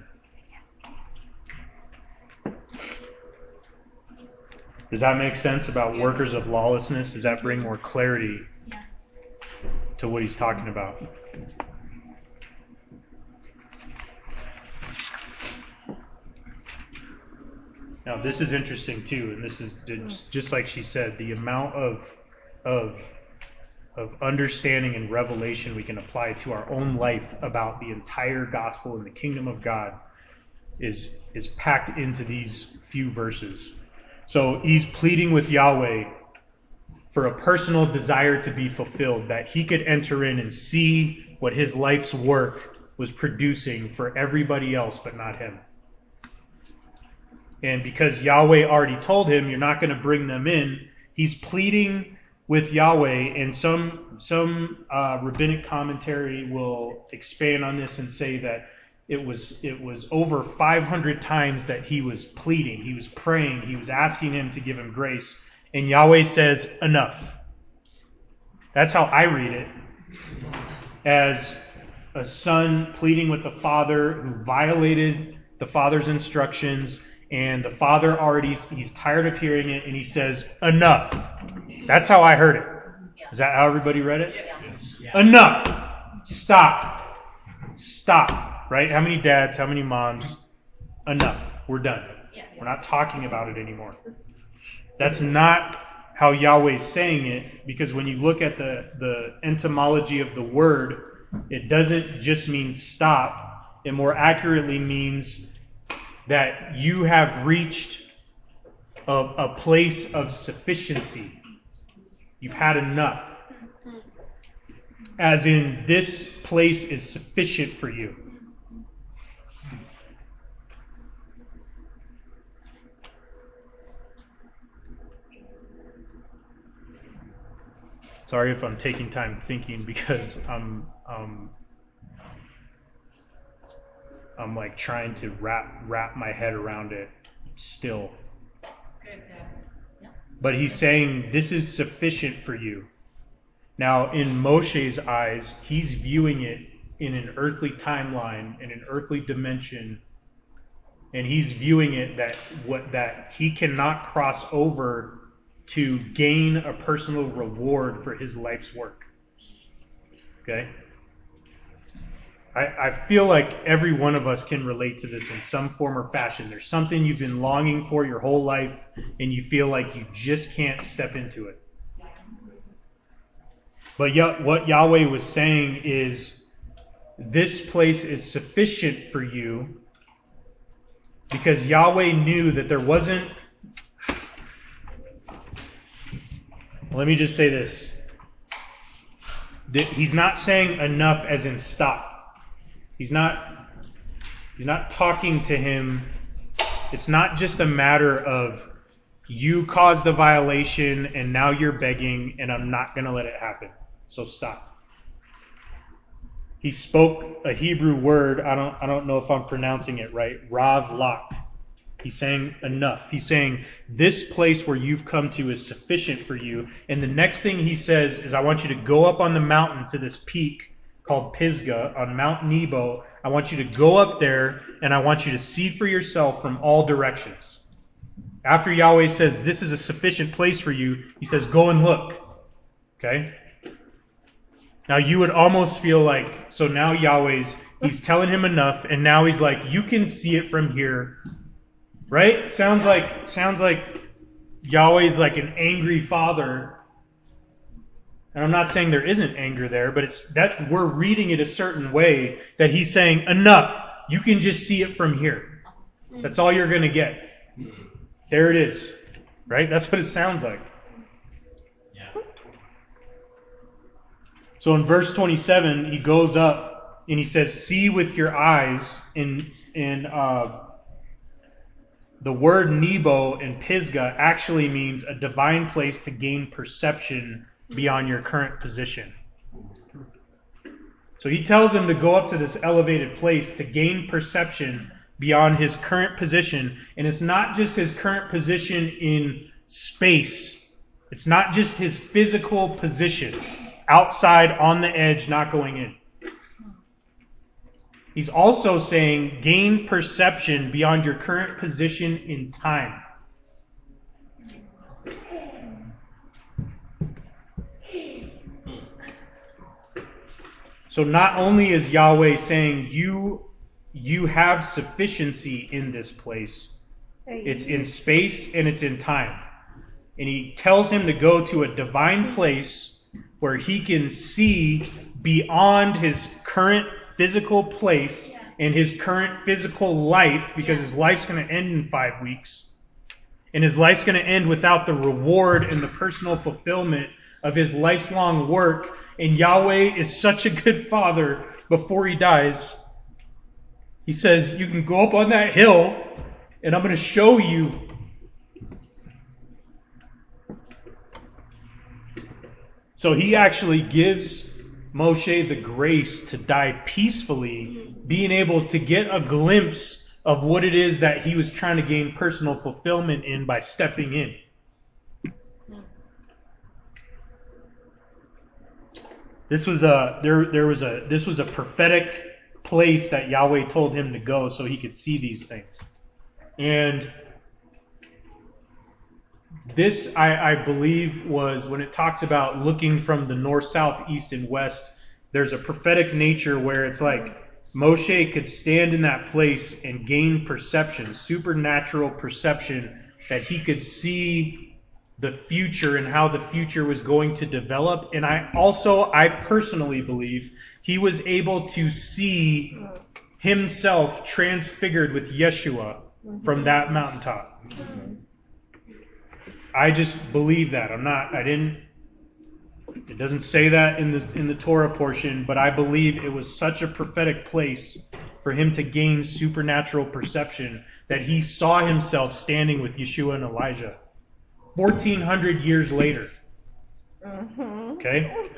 Does that make sense about workers of lawlessness? Does that bring more clarity to what he's talking about? Now, this is interesting too, and this is just like she said, the amount of understanding and revelation we can apply to our own life about the entire gospel and the kingdom of God is packed into these few verses. So he's pleading with Yahweh for a personal desire to be fulfilled, that he could enter in and see what his life's work was producing for everybody else but not him. And because Yahweh already told him you're not going to bring them in, he's pleading with Yahweh, and some rabbinic commentary will expand on this and say that it was over 500 times that he was pleading, he was praying, he was asking him to give him grace, and Yahweh says, enough. That's how I read it, as a son pleading with the father who violated the father's instructions, and the father he's tired of hearing it, and he says, enough. That's how I heard it. Is that how everybody read it? Yeah. Enough. Stop. Right? How many dads, how many moms? Enough. We're done. Yes. We're not talking about it anymore. That's not how Yahweh's saying it, because when you look at the etymology of the word, it doesn't just mean stop. It more accurately means that you have reached a place of sufficiency. You've had enough. As in, this place is sufficient for you. Sorry if I'm taking time thinking, because I'm like trying to wrap my head around it still. Good, Dad. But he's saying this is sufficient for you. Now, in Moshe's eyes, he's viewing it in an earthly timeline, in an earthly dimension, and he's viewing it that he cannot cross over to gain a personal reward for his life's work. Okay? I feel like every one of us can relate to this in some form or fashion. There's something you've been longing for your whole life, and you feel like you just can't step into it. But what Yahweh was saying is, this place is sufficient for you, because Yahweh knew that there wasn't... Let me just say this. He's not saying enough as in stop. He's not talking to him. It's not just a matter of you caused a violation and now you're begging and I'm not going to let it happen. So stop. He spoke a Hebrew word. I don't know if I'm pronouncing it right. Rav lak. He's saying enough. He's saying this place where you've come to is sufficient for you. And the next thing he says is, I want you to go up on the mountain to this peak called Pisgah on Mount Nebo. I want you to go up there and I want you to see for yourself from all directions. After Yahweh says this is a sufficient place for you, he says go and look. Okay? Now you would almost feel like, so now he's telling him enough, and now he's like, you can see it from here. Right? Sounds like Yahweh's like an angry father. And I'm not saying there isn't anger there, but it's that we're reading it a certain way that he's saying, enough. You can just see it from here. That's all you're going to get. There it is. Right? That's what it sounds like. Yeah. So in verse 27, he goes up and he says, see with your eyes. In the word Nebo in Pisgah actually means a divine place to gain perception beyond your current position. So he tells him to go up to this elevated place to gain perception beyond his current position. And it's not just his current position in space. It's not just his physical position outside on the edge, not going in. He's also saying gain perception beyond your current position in time. So not only is Yahweh saying you have sufficiency in this place, it's in space and it's in time. And he tells him to go to a divine place where he can see beyond his current physical place and his current physical life, because his life's going to end in 5 weeks. And his life's going to end without the reward and the personal fulfillment of his life's long work. And Yahweh is such a good father before he dies. He says, you can go up on that hill and I'm going to show you. So he actually gives Moshe the grace to die peacefully, being able to get a glimpse of what it is that he was trying to gain personal fulfillment in by stepping in. This was a prophetic place that Yahweh told him to go so he could see these things. And this, I believe, was when it talks about looking from the north, south, east, and west, there's a prophetic nature where it's like Moshe could stand in that place and gain perception, supernatural perception, that he could see the future and how the future was going to develop. And I personally believe he was able to see himself transfigured with Yeshua from that mountaintop. I just believe that. It doesn't say that in the Torah portion, but I believe it was such a prophetic place for him to gain supernatural perception that he saw himself standing with Yeshua and Elijah 1,400 years later. Okay?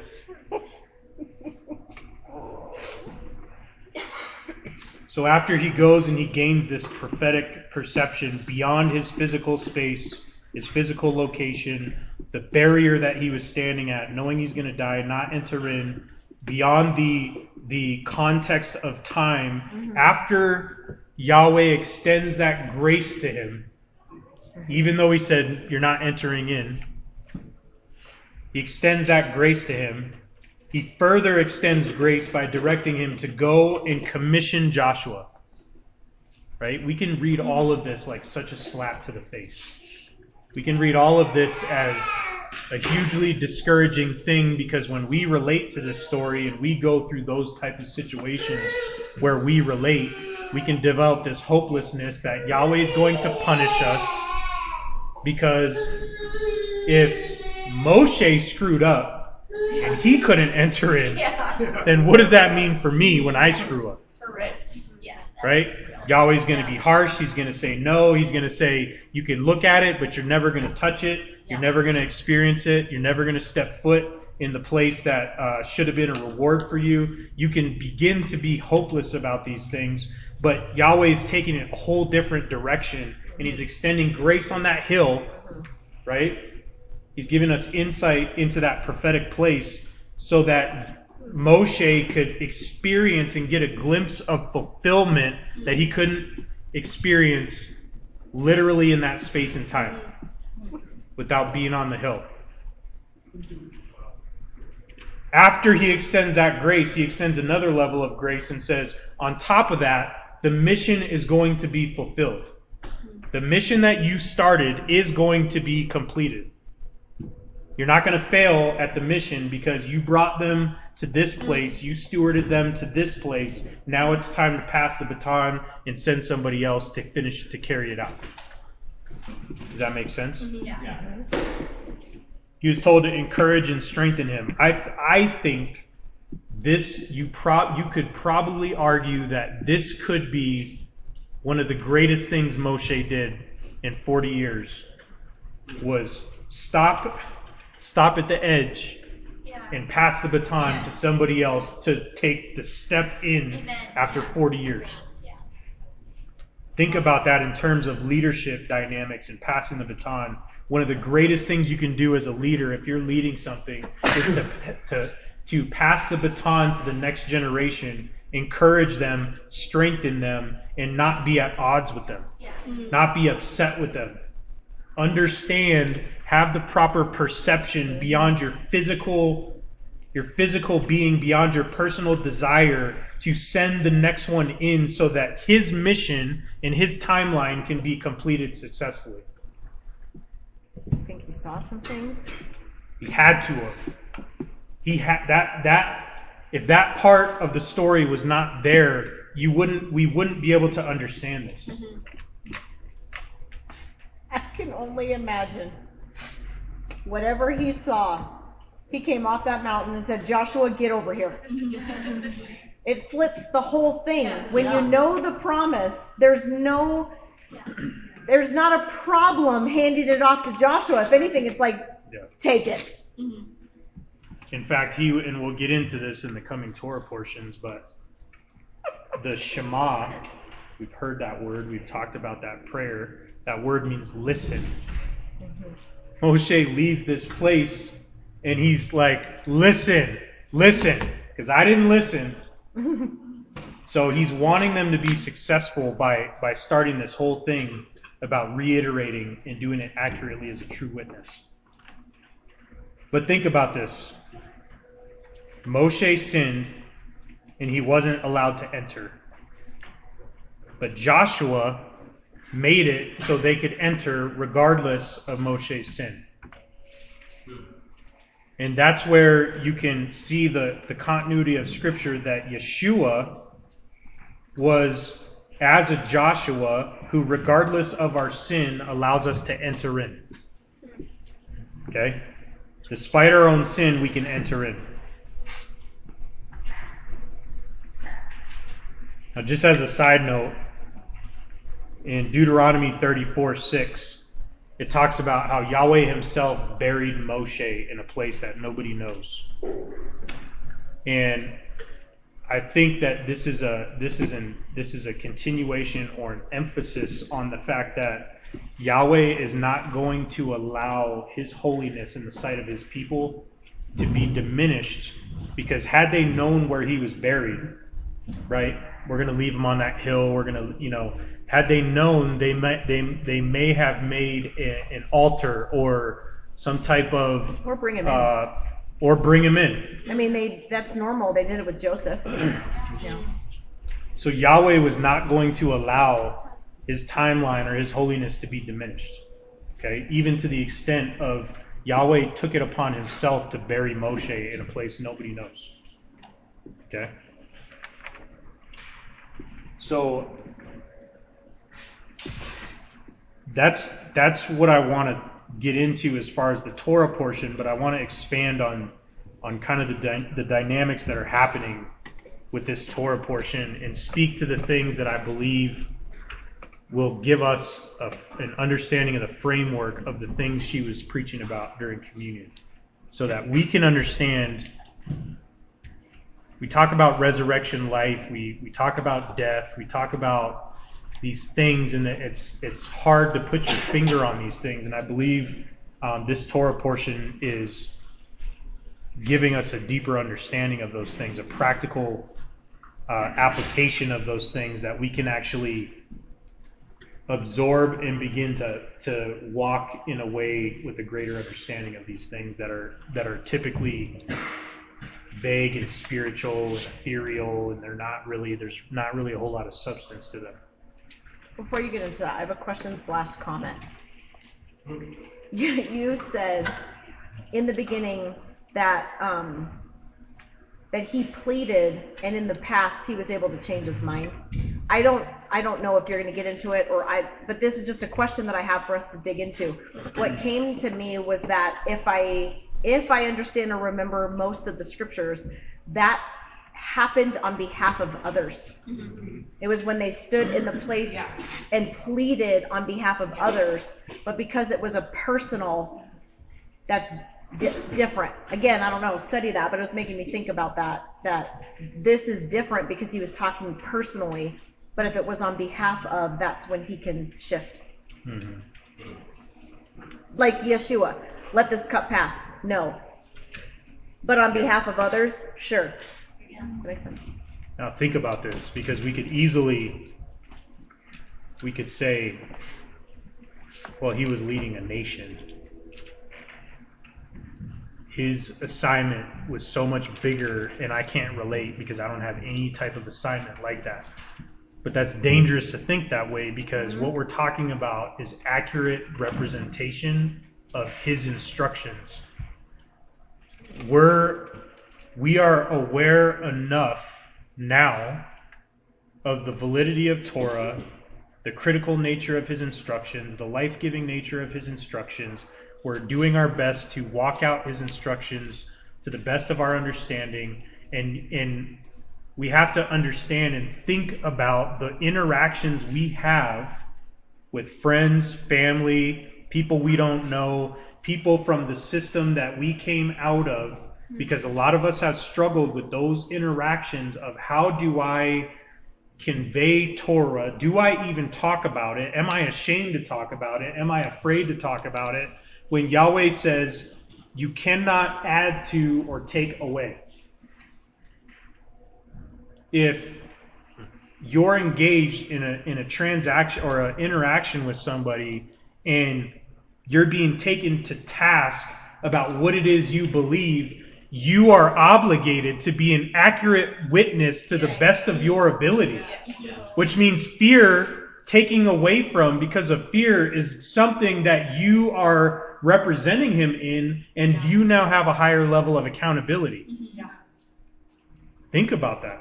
So after he goes and he gains this prophetic perception beyond his physical space, his physical location, the barrier that he was standing at, knowing he's going to die, not enter in, beyond the context of time, after Yahweh extends that grace to him, even though he said, you're not entering in, he extends that grace to him. He further extends grace by directing him to go and commission Joshua. Right? We can read all of this like such a slap to the face. We can read all of this as a hugely discouraging thing, because when we relate to this story and we go through those type of situations where we relate, we can develop this hopelessness that Yahweh is going to punish us, because if Moshe screwed up and he couldn't enter in, then what does that mean for me when I screw up? Right? Yahweh's going to be harsh. He's going to say no. He's going to say, you can look at it, but you're never going to touch it. You're never going to experience it. You're never going to step foot in the place that should have been a reward for you. You can begin to be hopeless about these things, but Yahweh's taking it a whole different direction, and he's extending grace on that hill, right? He's giving us insight into that prophetic place so that Moshe could experience and get a glimpse of fulfillment that he couldn't experience literally in that space and time without being on the hill. After he extends that grace, he extends another level of grace and says, on top of that, the mission is going to be fulfilled. The mission that you started is going to be completed. You're not going to fail at the mission because you brought them to this place, you stewarded them to this place. Now it's time to pass the baton and send somebody else to finish, to carry it out. Does that make sense? Yeah. He was told to encourage and strengthen him. I think this, you could probably argue that this could be one of the greatest things Moshe did in 40 years, was stop at the edge and pass the baton to somebody else to take the step in after 40 years. Think about that in terms of leadership dynamics and passing the baton. One of the greatest things you can do as a leader, if you're leading something, is to pass the baton to the next generation, encourage them, strengthen them, and not be at odds with them, not be upset with them. Understand, have the proper perception beyond your physical being, beyond your personal desire, to send the next one in so that his mission and his timeline can be completed successfully. I think he saw some things. He had to have. He had that. If that part of the story was not there, we wouldn't be able to understand this. I can only imagine. Whatever he saw, he came off that mountain and said, Joshua, get over here. It flips the whole thing. When you know the promise, there's not a problem handing it off to Joshua. If anything, it's like, take it. In fact, and we'll get into this in the coming Torah portions, but the Shema, we've heard that word, we've talked about that prayer. That word means listen. Moshe leaves this place and he's like, listen, because I didn't listen. So he's wanting them to be successful by starting this whole thing about reiterating and doing it accurately as a true witness. But think about this. Moshe sinned and he wasn't allowed to enter. But Joshua made it so they could enter regardless of Moshe's sin. And that's where you can see the continuity of Scripture, that Yeshua was as a Joshua who, regardless of our sin, allows us to enter in. Okay? Despite our own sin, we can enter in. Now, just as a side note, in Deuteronomy 34:6, it talks about how Yahweh himself buried Moshe in a place that nobody knows. And I think that this is a continuation or an emphasis on the fact that Yahweh is not going to allow His holiness in the sight of His people to be diminished, because had they known where He was buried, right? We're going to leave Him on that hill. We're going to, had they known, they may have made an altar or some type of or bring Him in. Or bring Him in. I mean, that's normal. They did it with Joseph. Yeah. So Yahweh was not going to allow His timeline or His holiness to be diminished. Okay, even to the extent of Yahweh took it upon Himself to bury Moshe in a place nobody knows. Okay. So that's what I want to get into as far as the Torah portion, but I want to expand on kind of the dynamics that are happening with this Torah portion and speak to the things that I believe will give us an understanding of the framework of the things she was preaching about during communion, so that we can understand. We talk about resurrection life, we talk about death, we talk about these things, and it's hard to put your finger on these things. And I believe this Torah portion is giving us a deeper understanding of those things, a practical application of those things that we can actually absorb and begin to walk in a way with a greater understanding of these things that are typically vague and spiritual and ethereal, and there's not really a whole lot of substance to them. Before you get into that, I have a question/comment. You said in the beginning that He pleaded, and in the past He was able to change His mind. I don't know if you're going to get into it, but this is just a question that I have for us to dig into. What came to me was that if I understand or remember most of the scriptures, that happened on behalf of others. Mm-hmm. It was when they stood in the place and pleaded on behalf of others, but because it was a personal, that's different. Again, I don't know, study that, but it was making me think about that this is different because He was talking personally, but if it was on behalf of, that's when He can shift. Mm-hmm. Like Yeshua, let this cup pass. No. But on behalf of others, sure. That makes sense. Now think about this, because we could say, well, He was leading a nation. His assignment was so much bigger, and I can't relate because I don't have any type of assignment like that. But that's dangerous to think that way, because what we're talking about is accurate representation of His instructions. We are aware enough now of the validity of Torah, the critical nature of His instructions, the life-giving nature of His instructions. We're doing our best to walk out His instructions to the best of our understanding, and we have to understand and think about the interactions we have with friends, family, people we don't know, people from the system that we came out of, because a lot of us have struggled with those interactions of how do I convey Torah? Do I even talk about it? Am I ashamed to talk about it? Am I afraid to talk about it? When Yahweh says you cannot add to or take away. If you're engaged in a transaction or an interaction with somebody and you're being taken to task about what it is you believe, you are obligated to be an accurate witness to the best of your ability, which means fear taking away from, because of fear is something that you are representing Him in, and you now have a higher level of accountability. Yeah. Think about that.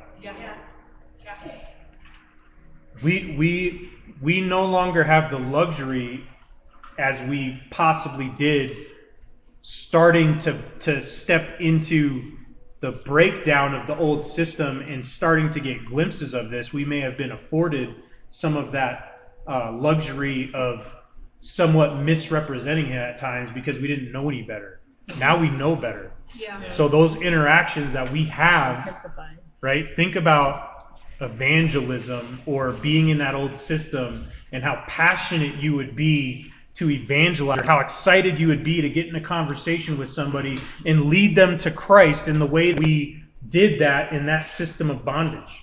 We no longer have the luxury, as we possibly did, starting to step into the breakdown of the old system and starting to get glimpses of this. We may have been afforded some of that luxury of somewhat misrepresenting Him at times because we didn't know any better. Now we know better. Yeah. So those interactions that we have right? Think about evangelism or being in that old system and how passionate you would be to evangelize, how excited you would be to get in a conversation with somebody and lead them to Christ in the way we did that in that system of bondage.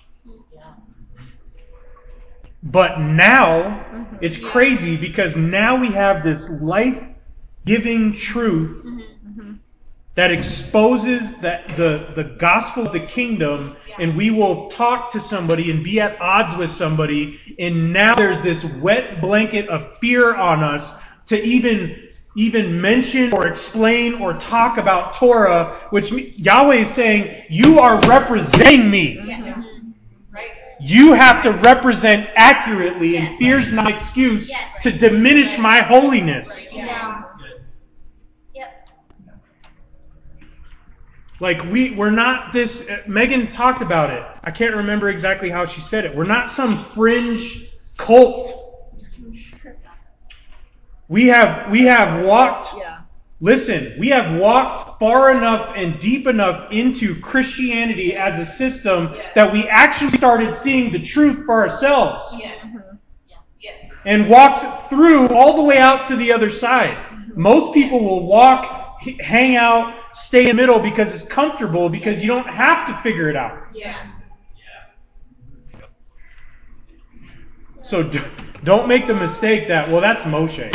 But now, it's crazy because now we have this life-giving truth that exposes that the gospel of the kingdom, and we will talk to somebody and be at odds with somebody, and now there's this wet blanket of fear on us to even mention or explain or talk about Torah, which Yahweh is saying, you are representing me. You have to represent accurately, and fear's not an excuse to diminish my holiness. Like we're not this. Megan talked about it. I can't remember exactly how she said it. We're not some fringe cult. We have walked. Listen, we have walked far enough and deep enough into Christianity as a system that we actually started seeing the truth for ourselves. And walked through all the way out to the other side. Most people will walk, hang out, stay in the middle because it's comfortable, because you don't have to figure it out. So don't make the mistake that, well, that's Moshe.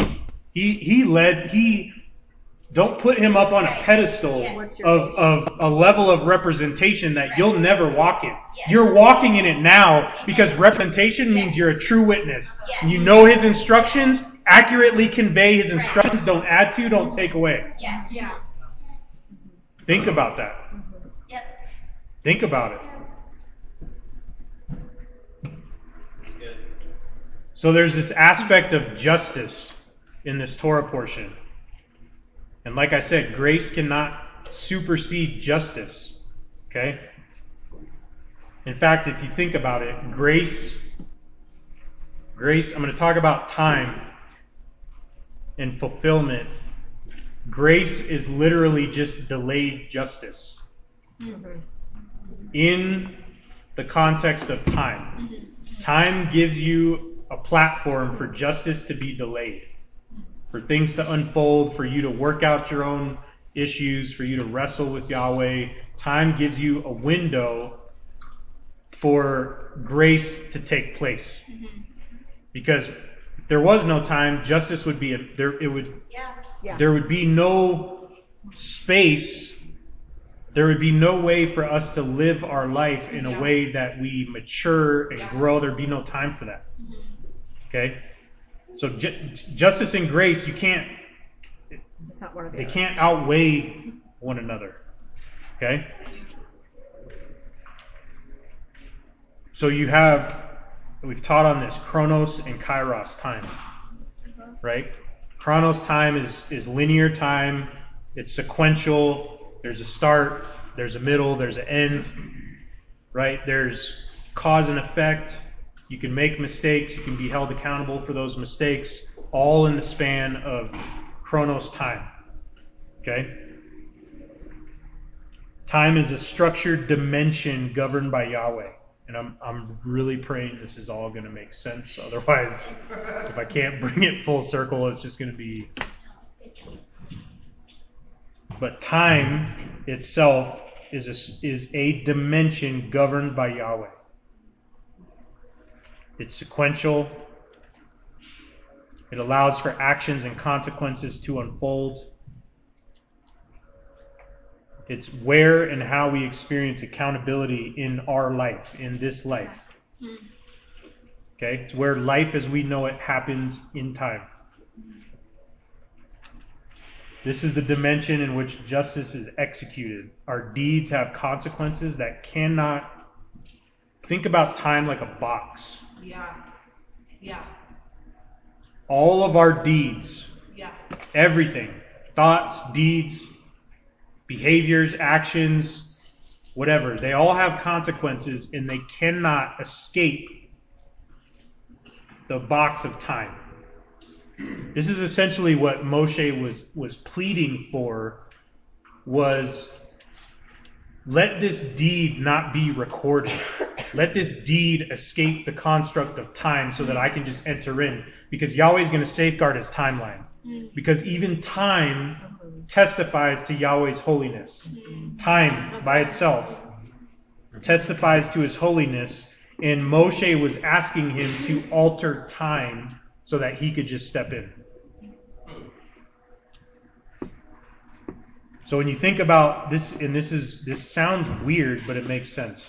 Don't put him up on a pedestal of a level of representation that you'll never walk in. You're walking in it now because representation means you're a true witness. You know his instructions, accurately convey his instructions, don't add to, don't take away. Think about that. Think about it. So there's this aspect of justice in this Torah portion. And like I said, grace cannot supersede justice. Okay? In fact, if you think about it, grace, I'm going to talk about time and fulfillment. Grace is literally just delayed justice. In the context of time. Time gives you a platform for justice to be delayed. For things to unfold, for you to work out your own issues, for you to wrestle with Yahweh. Time gives you a window for grace to take place. Because if there was no time, justice would be there would be no space. There would be no way for us to live our life in a way that we mature and grow. There'd be no time for that. Okay? So justice and grace, they can't outweigh one another. Okay? So we've taught on this, chronos and kairos time. Right? Chronos time is linear time. It's sequential. There's a start, there's a middle, there's an end. Right? There's cause and effect. You can make mistakes. You can be held accountable for those mistakes, all in the span of chronos time. Okay? Time is a structured dimension governed by Yahweh. And I'm really praying this is all going to make sense. Otherwise, if I can't bring it full circle, it's just going to be... But time itself is a dimension governed by Yahweh. It's sequential. It allows for actions and consequences to unfold. It's where and how we experience accountability in our life, in this life. Okay? It's where life as we know it happens in time. This is the dimension in which justice is executed. Our deeds have consequences that cannot... Think about time like a box. All of our deeds, everything, thoughts, deeds, behaviors, actions, whatever, they all have consequences and they cannot escape the box of time. This is essentially what Moshe was pleading for, was let this deed not be recorded. Let this deed escape the construct of time so that I can just enter in. Because Yahweh is going to safeguard his timeline. Because even time testifies to Yahweh's holiness. Time by itself testifies to his holiness. And Moshe was asking him to alter time so that he could just step in. So when you think about this, and this sounds weird, but it makes sense.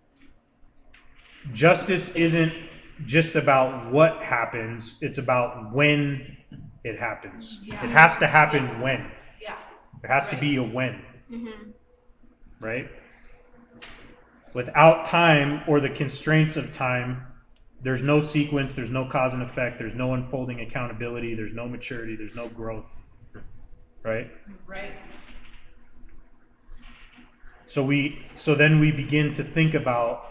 Justice isn't just about what happens, it's about when it happens. It has to happen when. There has to be a when. Right? Without time or the constraints of time, there's no sequence, there's no cause and effect, there's no unfolding accountability, there's no maturity, there's no growth. Right? Right. So then we begin to think about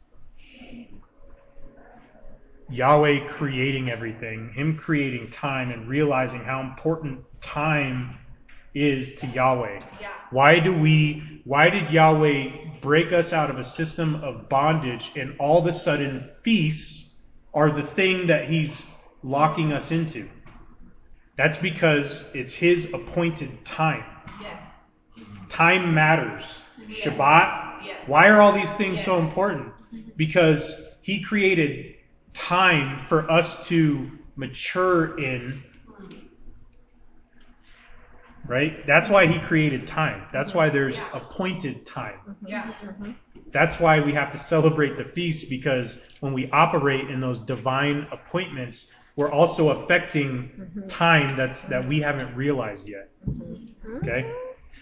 Yahweh creating everything, him creating time and realizing how important time is to Yahweh. Yeah. Why did Yahweh break us out of a system of bondage and all of a sudden feasts are the thing that he's locking us into? That's because it's his appointed time. Yes. Time matters. Yes. Shabbat. Yes. Why are all these things Yes. so important? Because he created time for us to mature in. Right? That's why he created time. That's why there's appointed time. Yeah. That's why we have to celebrate the feast, because when we operate in those divine appointments, we're also affecting time that we haven't realized yet. Okay?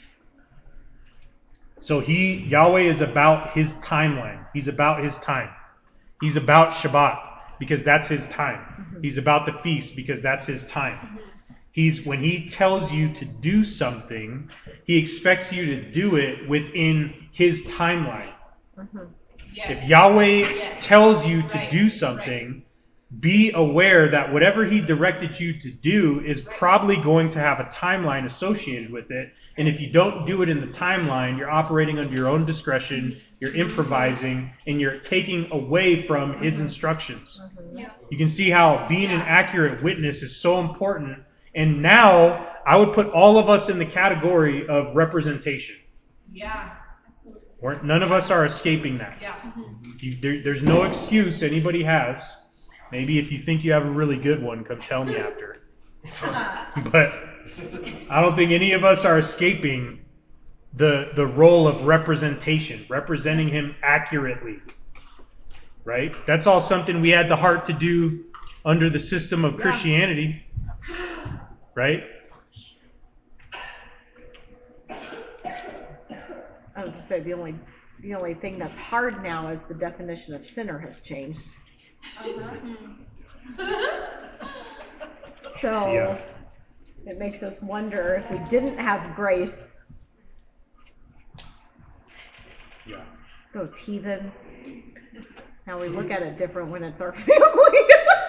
So Yahweh is about his timeline. He's about his time. He's about Shabbat because that's his time. He's about the feast because that's his time. When he tells you to do something, he expects you to do it within his timeline. Yes. If Yahweh Yes. tells you to Right. do something, be aware that whatever he directed you to do is probably going to have a timeline associated with it. And if you don't do it in the timeline, you're operating under your own discretion, you're improvising, and you're taking away from his instructions. You can see how being an accurate witness is so important. And now I would put all of us in the category of representation. Yeah. None of us are escaping that. Yeah. There's no excuse anybody has. Maybe if you think you have a really good one, come tell me after. But I don't think any of us are escaping the role of representation, representing him accurately. Right? That's all something we had the heart to do under the system of Christianity. Right? I was going to say the only thing that's hard now is the definition of sinner has changed. So it makes us wonder if we didn't have grace. Yeah. Those heathens. Now we look at it different when it's our family.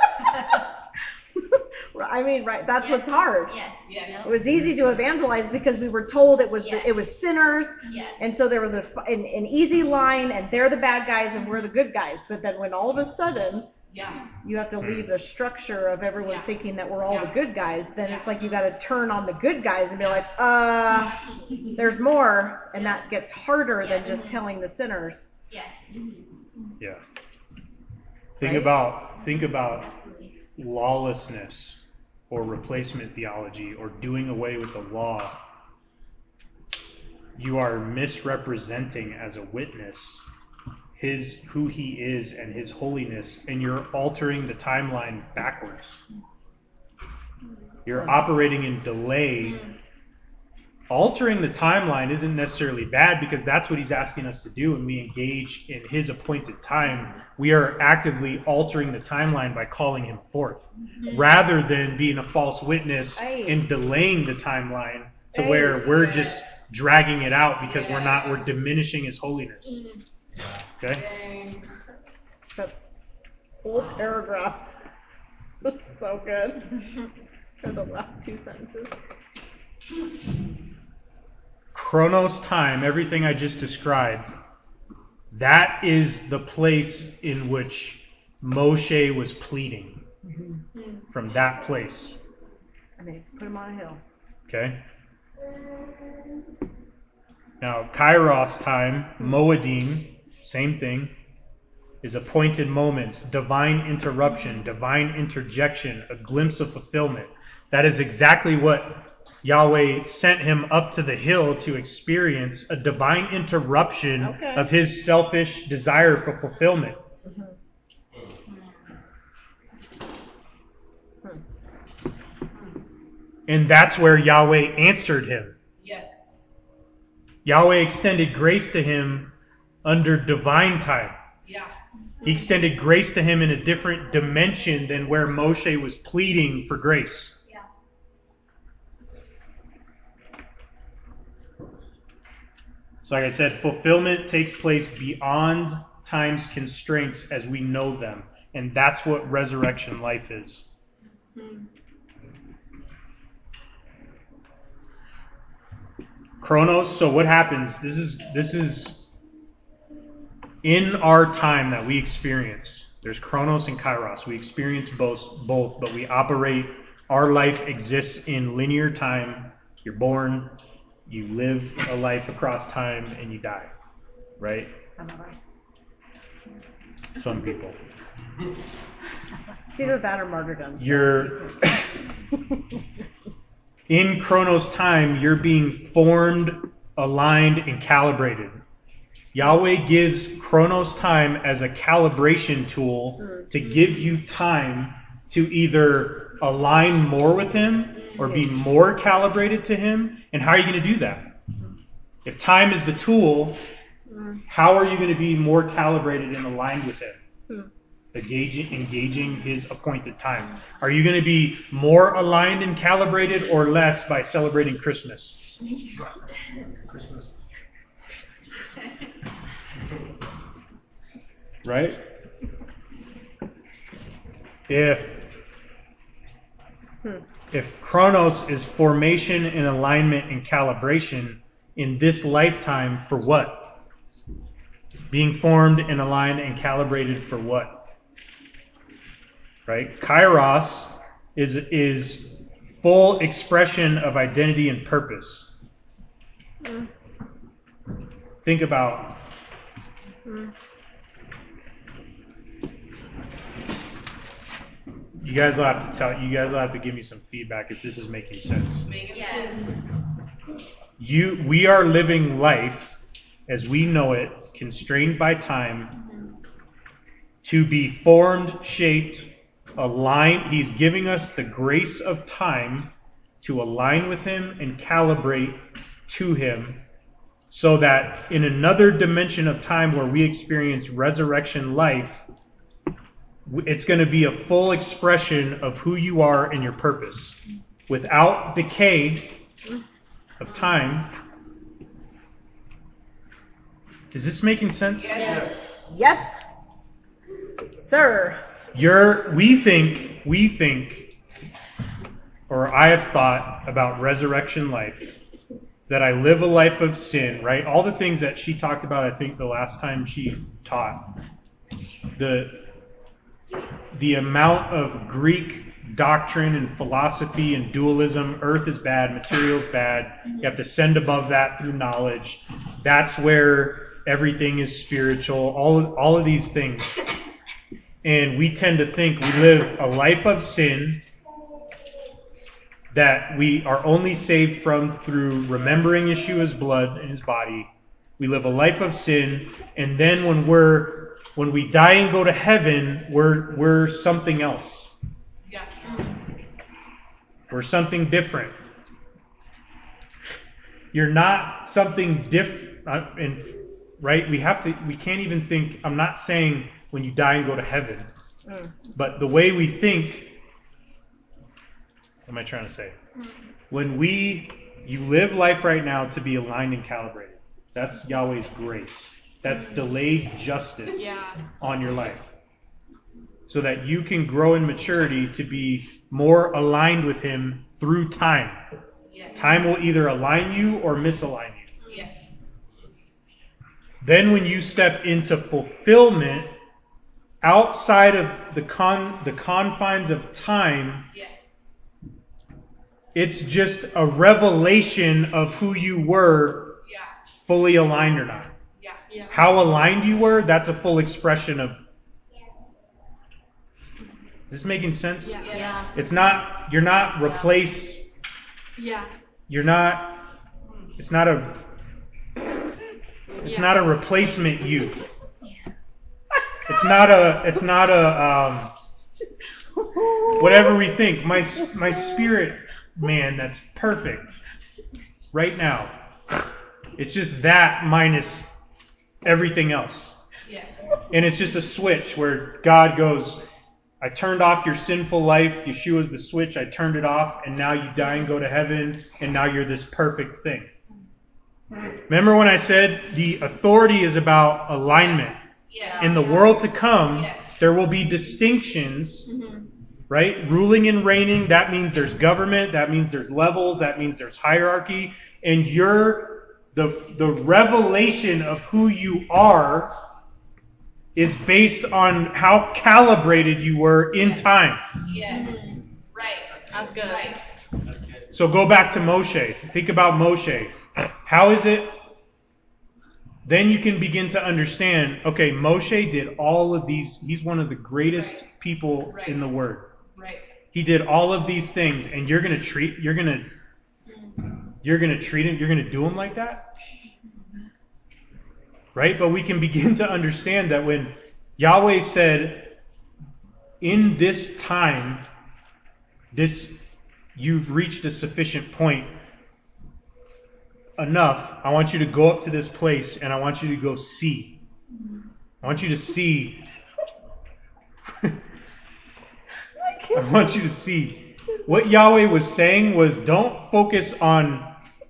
I mean, right? That's what's hard. Yes. It was easy to evangelize because we were told it was sinners, Yes. and so there was an easy line, and they're the bad guys and we're the good guys. But then when all of a sudden you have to leave the structure of everyone thinking that we're all the good guys, then it's like you got to turn on the good guys and be like, there's more, and that gets harder than just telling the sinners. Yes. Yeah. Think about lawlessness or replacement theology or doing away with the law. You are misrepresenting as a witness who he is and his holiness, and you're altering the timeline backwards. You're operating in delay. Altering the timeline isn't necessarily bad because that's what he's asking us to do, and we engage in his appointed time. We are actively altering the timeline by calling him forth, rather than being a false witness and delaying the timeline to where we're just dragging it out because we're diminishing his holiness. Okay? That whole paragraph. That's so good. For the last two sentences. Chronos time, everything I just described, that is the place in which Moshe was pleading. From that place. And they put him on a hill. Okay? Now, Kairos time, Moedim, same thing, is appointed moments, divine interruption, divine interjection, a glimpse of fulfillment. That is exactly what Yahweh sent him up to the hill to experience, a divine interruption of his selfish desire for fulfillment. And that's where Yahweh answered him. Yes. Yahweh extended grace to him under divine time. Yeah. He extended grace to him in a different dimension than where Moshe was pleading for grace. Yeah. So like I said, fulfillment takes place beyond time's constraints as we know them. And that's what resurrection life is. Chronos, so what happens? This is in our time that we experience. There's Chronos and Kairos. We experience both, but we operate, our life exists in linear time. You're born, you live a life across time, and you die. Right? Some people. It's either that or martyrdom. You're in Chronos time, you're being formed, aligned, and calibrated. Yahweh gives Chronos time as a calibration tool to give you time to either align more with him or be more calibrated to him. And how are you going to do that? If time is the tool, how are you going to be more calibrated and aligned with him? Engaging his appointed time. Are you going to be more aligned and calibrated or less by celebrating Christmas? Christmas. Right? If Chronos is formation and alignment and calibration in this lifetime, for what? Being formed and aligned and calibrated for what? Right? Kairos is full expression of identity and purpose. Think about you guys will have to give me some feedback if this is making sense. Yes. We are living life as we know it, constrained by time, to be formed, shaped, aligned. He's giving us the grace of time to align with him and calibrate to him, so that in another dimension of time where we experience resurrection life, it's going to be a full expression of who you are and your purpose. Without decay of time. Is this making sense? Yes. Yes. Sir. We think, or I have thought about resurrection life, that I live a life of sin, right? All the things that she talked about, I think the last time she taught. The amount of Greek doctrine and philosophy and dualism, earth is bad, material is bad, you have to ascend above that through knowledge. That's where everything is spiritual, all of these things. And we tend to think we live a life of sin that we are only saved from through remembering Yeshua's blood in his body. We live a life of sin, and then when we die and go to heaven, we're something else. Yeah. We're something different. You're not something different, right? We can't even think. I'm not saying when you die and go to heaven, but the way we think. What am I trying to say? When you live life right now to be aligned and calibrated. That's Yahweh's grace. That's delayed justice on your life. So that you can grow in maturity to be more aligned with him through time. Time will either align you or misalign you. Then when you step into fulfillment outside of the confines of time, it's just a revelation of who you were, fully aligned or not. How aligned you were, that's a full expression of. Is this making sense? Yeah. It's not, you're not replaced. You're not, it's not a replacement you. It's not a whatever we think. My spirit man, that's perfect right now. It's just that minus everything else. And it's just a switch where God goes, I turned off your sinful life. Yeshua's the switch. I turned it off, and now you die and go to heaven, and now you're this perfect thing. Remember when I said the authority is about alignment? In the world to come, there will be distinctions, right? Ruling and reigning, that means there's government, that means there's levels, that means there's hierarchy, and the revelation of who you are is based on how calibrated you were in time. Right. That's good. Right. So go back to Moshe. Think about Moshe. How is it? Then you can begin to understand, okay, Moshe did all of these. He's one of the greatest people in the Word. Right. He did all of these things, and you're gonna treat him, you're gonna do him like that? Right? But we can begin to understand that when Yahweh said, in this time, you've reached a sufficient point, enough, I want you to go up to this place and I want you to go see. I want you to see. I want you to see. What Yahweh was saying was don't focus on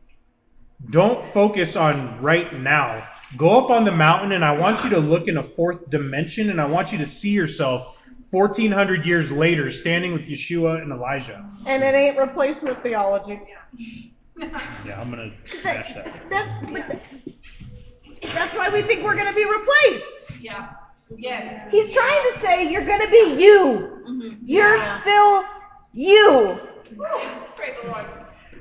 right now. Go up on the mountain and I want you to look in a fourth dimension and I want you to see yourself 1,400 years later standing with Yeshua and Elijah. And it ain't replacement theology. Yeah, I'm going to smash that. That's why we think we're going to be replaced. Yeah. Yes. He's trying to say you're going to be you. Mm-hmm. You're still you. Praise the Lord.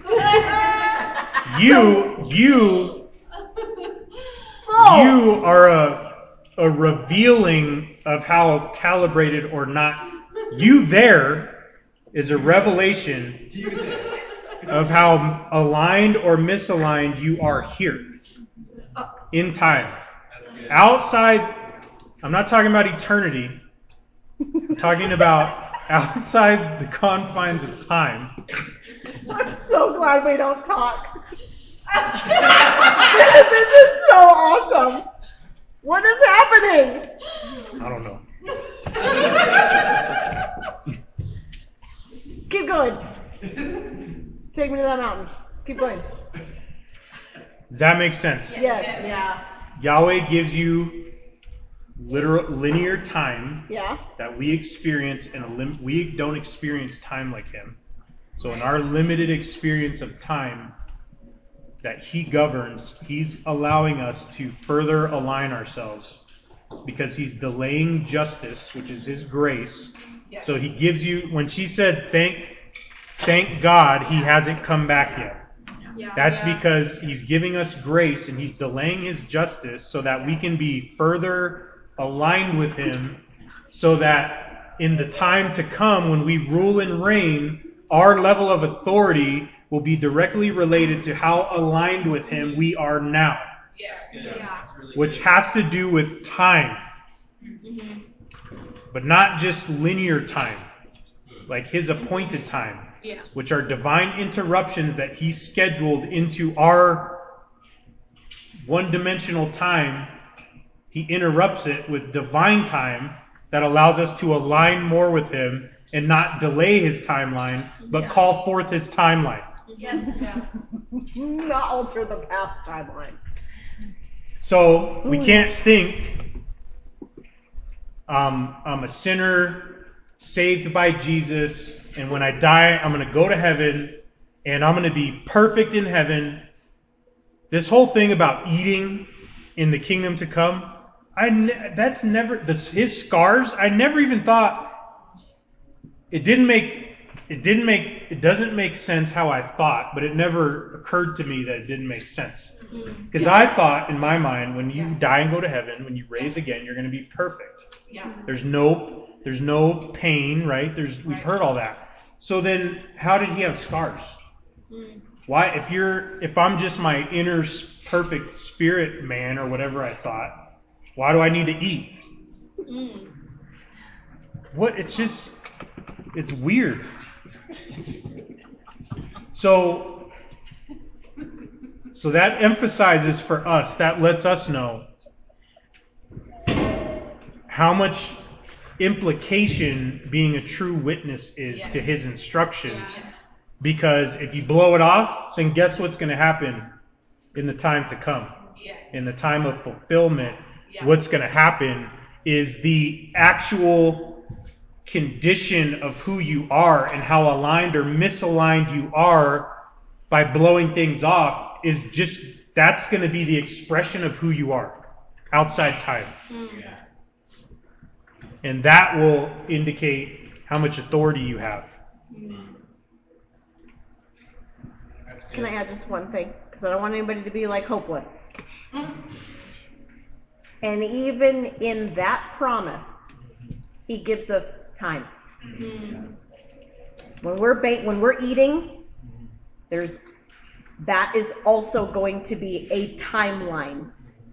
You are a revealing of how calibrated or not. You there is a revelation of how aligned or misaligned you are here in time. Outside, I'm not talking about eternity. I'm talking about outside the confines of time. I'm so glad we don't talk. This is so awesome. What is happening? I don't know. Keep going. Take me to that mountain. Keep going. Does that make sense? Yes. Yeah. Yahweh gives you literal linear time that we experience, and we don't experience time like Him. So in our limited experience of time that He governs, He's allowing us to further align ourselves because He's delaying justice, which is His grace. Yes. So He gives you, when she said, thank God He hasn't come back yet. Yeah. That's because He's giving us grace and He's delaying His justice so that we can be further aligned with Him, so that in the time to come when we rule and reign, our level of authority will be directly related to how aligned with Him we are now. Yeah. Which has to do with time. Mm-hmm. But not just linear time, like His appointed time. Yeah. Which are divine interruptions that He scheduled into our one-dimensional time. He interrupts it with divine time that allows us to align more with Him and not delay His timeline, but call forth His timeline. Yeah. Not alter the past timeline. So we can't think I'm a sinner saved by Jesus, and when I die, I'm going to go to heaven, and I'm going to be perfect in heaven. This whole thing about eating in the kingdom to come, that's never his scars. I never even thought it doesn't make sense how I thought, but it never occurred to me that it didn't make sense. Because I thought in my mind, when you die and go to heaven, when you raise again, you're going to be perfect. Yeah. There's no pain, right? We've heard all that. So then, how did he have scars? Why, if I'm just my inner perfect spirit man or whatever I thought, why do I need to eat? What? It's weird. So that emphasizes for us, that lets us know how much implication being a true witness is to his instructions. Because if you blow it off, then guess what's going to happen in the time to come? In the time of fulfillment, what's going to happen is the actual condition of who you are and how aligned or misaligned you are by blowing things off that's going to be the expression of who you are outside time. And that will indicate how much authority you have. Can I add just one thing? Because I don't want anybody to be like hopeless. And even in that promise, he gives us time. When we're eating, that is also going to be a timeline.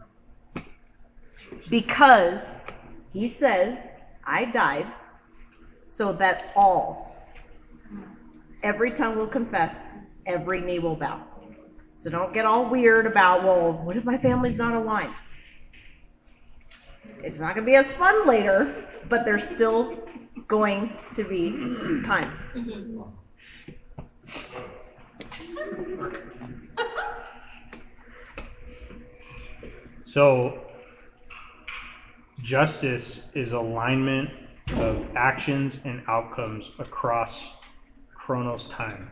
Because he says, I died so that every tongue will confess, every knee will bow. So don't get all weird about, well, what if my family's not aligned? It's not going to be as fun later, but there's still going to be time. So, justice is alignment of actions and outcomes across chronos time.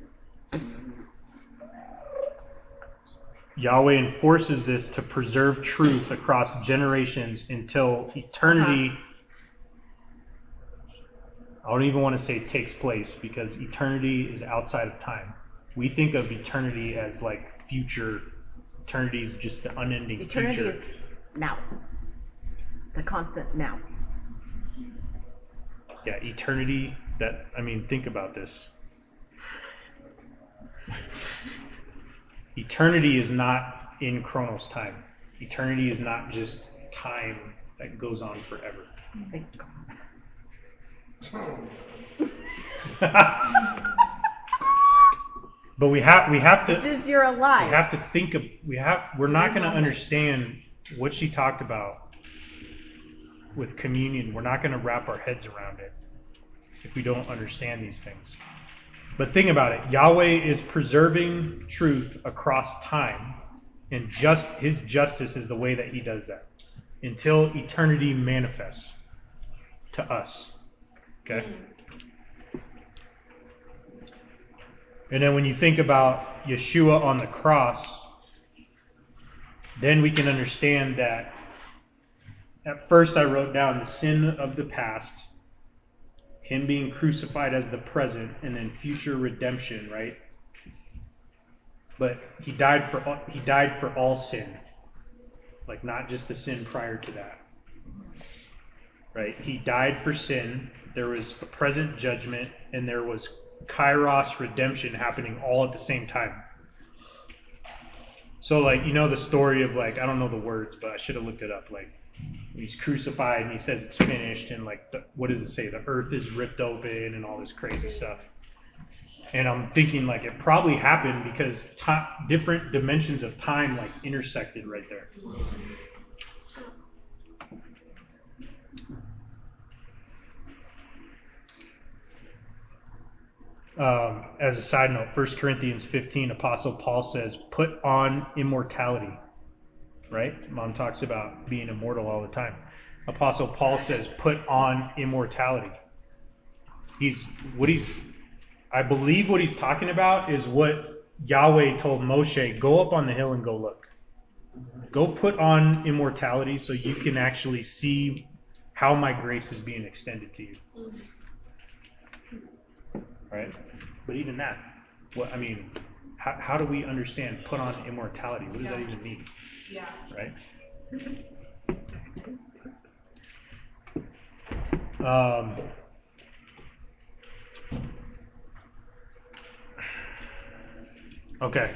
Yahweh enforces this to preserve truth across generations until eternity. I don't even want to say takes place, because eternity is outside of time. We think of eternity as like future. Eternity is just the unending Eternity future. is now. It's a constant now. Yeah, eternity, think about this. Eternity is not in chronos time. Eternity is not just time that goes on forever. Thank God. But we have to. It's just you're alive. We have to think of. We're not going to understand what she talked about with communion. We're not going to wrap our heads around it if we don't understand these things. But think about it. Yahweh is preserving truth across time, and his justice is the way that he does that until eternity manifests to us. Okay? And then when you think about Yeshua on the cross, then we can understand that at first I wrote down the sin of the past, him being crucified as the present, and then future redemption, right? But he died for all sin, like not just the sin prior to that, right? He died for sin. There was a present judgment, and there was Kairos redemption happening all at the same time. So the story of I don't know the words, but I should have looked it up. He's crucified and he says it's finished, and what does it say? The earth is ripped open and all this crazy stuff. And I'm thinking it probably happened because different dimensions of time intersected right there. As a side note, 1 Corinthians 15, Apostle Paul says, put on immortality. Right? Mom talks about being immortal all the time. Apostle Paul says, put on immortality. I believe what he's talking about is what Yahweh told Moshe, go up on the hill and go look. Go put on immortality so you can actually see how my grace is being extended to you. Right? But even that, how do we understand put on immortality? What does that even mean? Yeah. Right? Okay.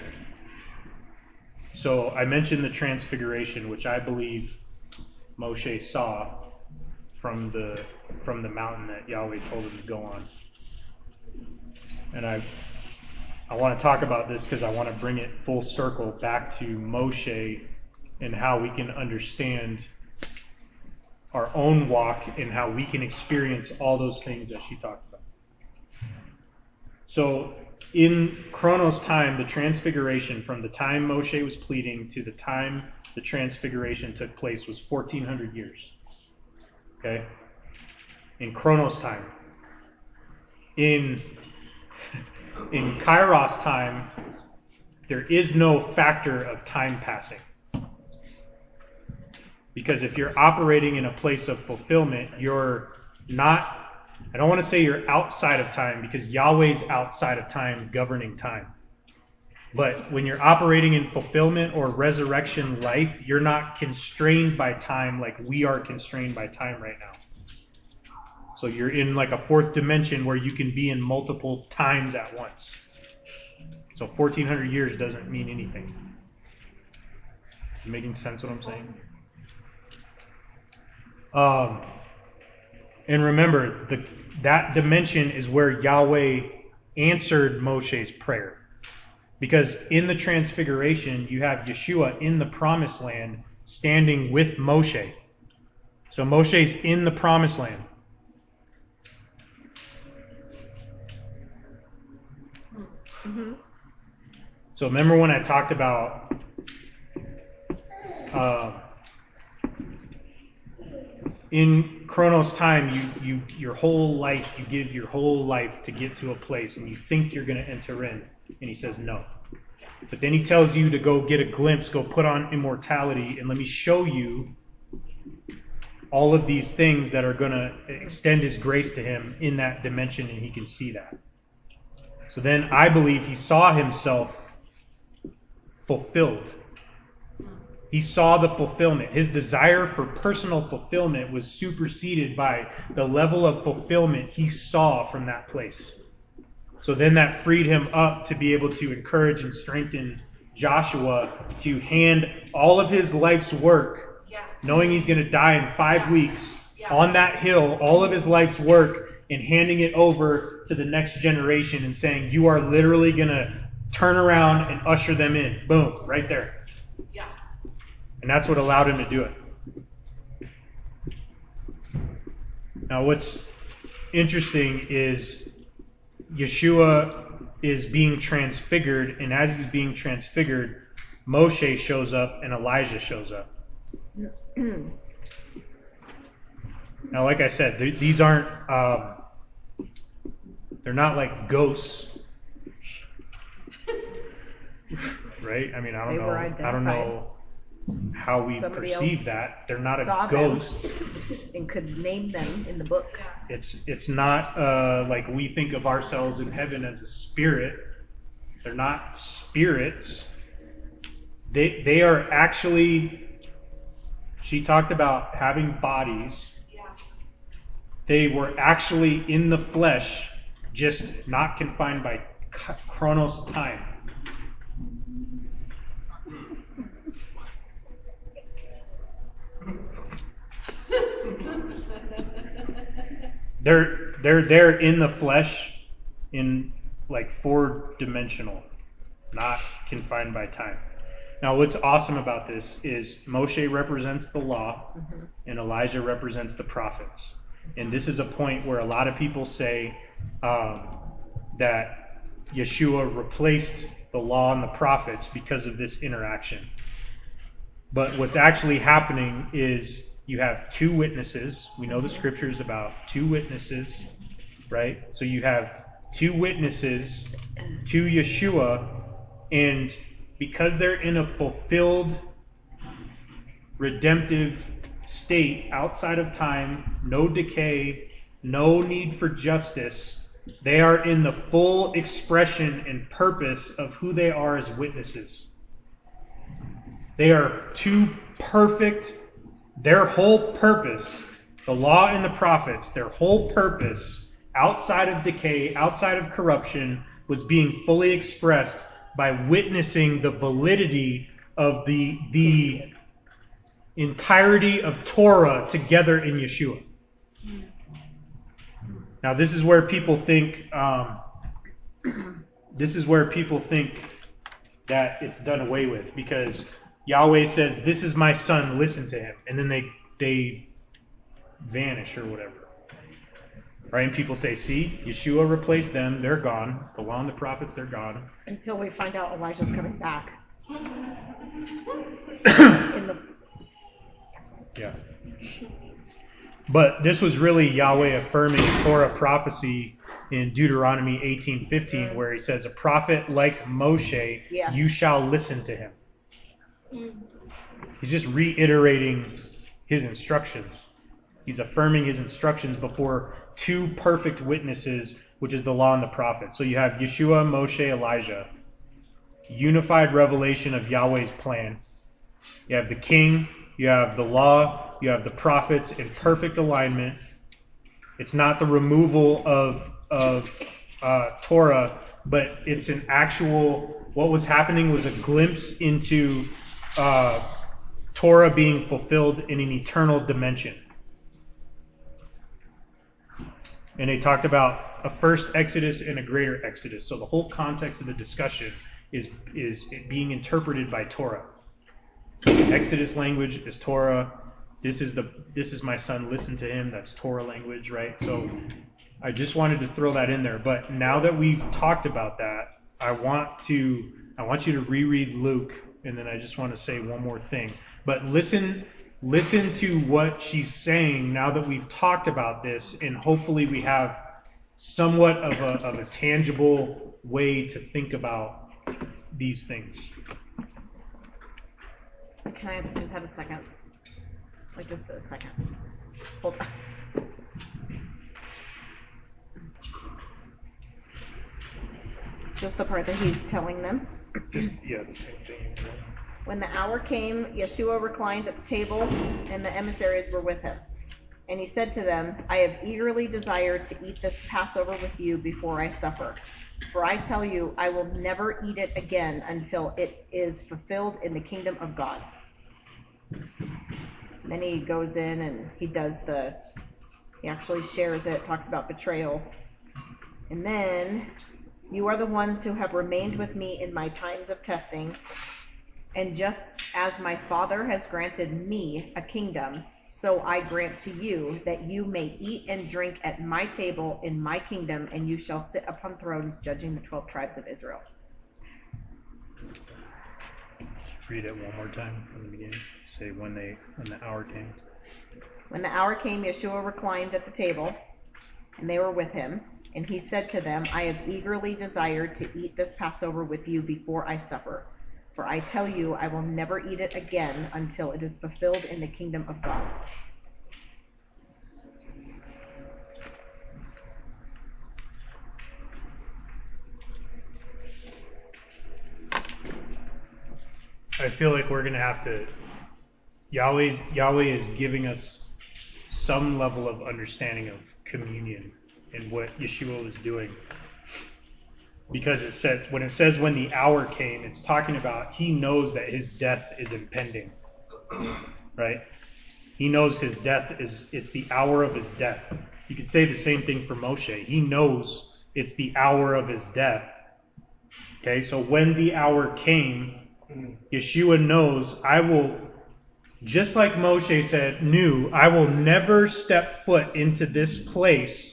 So I mentioned the transfiguration, which I believe Moshe saw from the mountain that Yahweh told him to go on. And I want to talk about this because I want to bring it full circle back to Moshe and how we can understand our own walk and how we can experience all those things that she talked about. So in Chronos time, the transfiguration, from the time Moshe was pleading to the time the transfiguration took place, was 1,400 years. Okay? In Chronos time. In Kairos time, there is no factor of time passing. Because if you're operating in a place of fulfillment, you're not, I don't want to say you're outside of time, because Yahweh's outside of time, governing time. But when you're operating in fulfillment or resurrection life, you're not constrained by time like we are constrained by time right now. So you're in like a fourth dimension where you can be in multiple times at once. So 1,400 years doesn't mean anything. You making sense what I'm saying? And remember, that dimension is where Yahweh answered Moshe's prayer. Because in the transfiguration, you have Yeshua in the promised land standing with Moshe. So Moshe's in the promised land. Mm-hmm. So remember when I talked about in Chronos time, your whole life, you give your whole life to get to a place, and you think you're going to enter in, and he says no. But then he tells you to go get a glimpse, go put on immortality, and let me show you all of these things that are going to extend his grace to him in that dimension, and he can see that. So then I believe he saw himself fulfilled. He saw the fulfillment. His desire for personal fulfillment was superseded by the level of fulfillment he saw from that place. So then that freed him up to be able to encourage and strengthen Joshua to hand all of his life's work, knowing he's going to die in 5 weeks, on that hill, all of his life's work, and handing it over to the next generation and saying, you are literally going to turn around and usher them in. Boom, right there. Yeah. And that's what allowed him to do it. Now what's interesting is Yeshua is being transfigured, and as he's being transfigured, Moshe shows up and Elijah shows up. Now, like I said, these aren't, they're not like ghosts. Right? I mean, I don't know how we perceive that. They're not a ghost. And could name them in the book. It's not like we think of ourselves in heaven as a spirit. They're not spirits. They are actually, she talked about having bodies. They were actually in the flesh, just not confined by Chronos time. They're there in the flesh, in like 4-dimensional, not confined by time. Now, what's awesome about this is Moshe represents the law, and Elijah represents the prophets. And this is a point where a lot of people say that Yeshua replaced the law and the prophets because of this interaction. But what's actually happening is you have 2 witnesses. We know the scripture is about 2 witnesses, right? So you have 2 witnesses to Yeshua, and because they're in a fulfilled redemptive state outside of time, no decay, no need for justice. They are in the full expression and purpose of who they are as witnesses. They are too perfect. Their whole purpose, the law and the prophets, their whole purpose outside of decay, outside of corruption, was being fully expressed by witnessing the validity of the entirety of Torah together in Yeshua. Now, this is where people think that it's done away with, because Yahweh says, "This is my son, listen to him," and then they vanish or whatever. Right? And people say, "See, Yeshua replaced them; they're gone. The law and the prophets, they're gone." Until we find out Elijah's coming back. Yeah. But this was really Yahweh affirming a Torah prophecy in Deuteronomy 18:15, where he says, "A prophet like Moshe, you shall listen to him." He's just reiterating his instructions. He's affirming his instructions before two perfect witnesses, which is the law and the prophets. So you have Yeshua, Moshe, Elijah. Unified revelation of Yahweh's plan. You have the king, you have the law, you have the prophets in perfect alignment. It's not the removal of Torah, but it's an actual, what was happening was a glimpse into Torah being fulfilled in an eternal dimension. And they talked about a first Exodus and a greater Exodus. So the whole context of the discussion is being interpreted by Torah. Exodus language is Torah. This is my son, listen to him. That's Torah language, right? So I just wanted to throw that in there. But now that we've talked about that, I want you to reread Luke, and then I just want to say one more thing. But listen to what she's saying now that we've talked about this, and hopefully we have somewhat of a tangible way to think about these things. Can I just have a second? Like just a second. Hold on. Just the part that he's telling them. The same thing. When the hour came, Yeshua reclined at the table, and the emissaries were with him. And he said to them, "I have eagerly desired to eat this Passover with you before I suffer. For I tell you, I will never eat it again until it is fulfilled in the kingdom of God." Then he goes in and he actually shares it, talks about betrayal. And then, "You are the ones who have remained with me in my times of testing. And just as my Father has granted me a kingdom, so I grant to you that you may eat and drink at my table in my kingdom, and you shall sit upon thrones judging the 12 tribes of Israel." Read it one more time from the beginning. Say when the hour came. When the hour came, Yeshua reclined at the table, and they were with him. And he said to them, "I have eagerly desired to eat this Passover with you before I suffer. For I tell you, I will never eat it again until it is fulfilled in the kingdom of God." I feel like we're going to have to... Yahweh is giving us some level of understanding of communion and what Yeshua was doing. Because when it says when the hour came, it's talking about he knows that his death is impending. Right? He knows his death it's the hour of his death. You could say the same thing for Moshe. He knows it's the hour of his death. Okay, so when the hour came, Yeshua knows, I will, just like Moshe knew, I will never step foot into this place.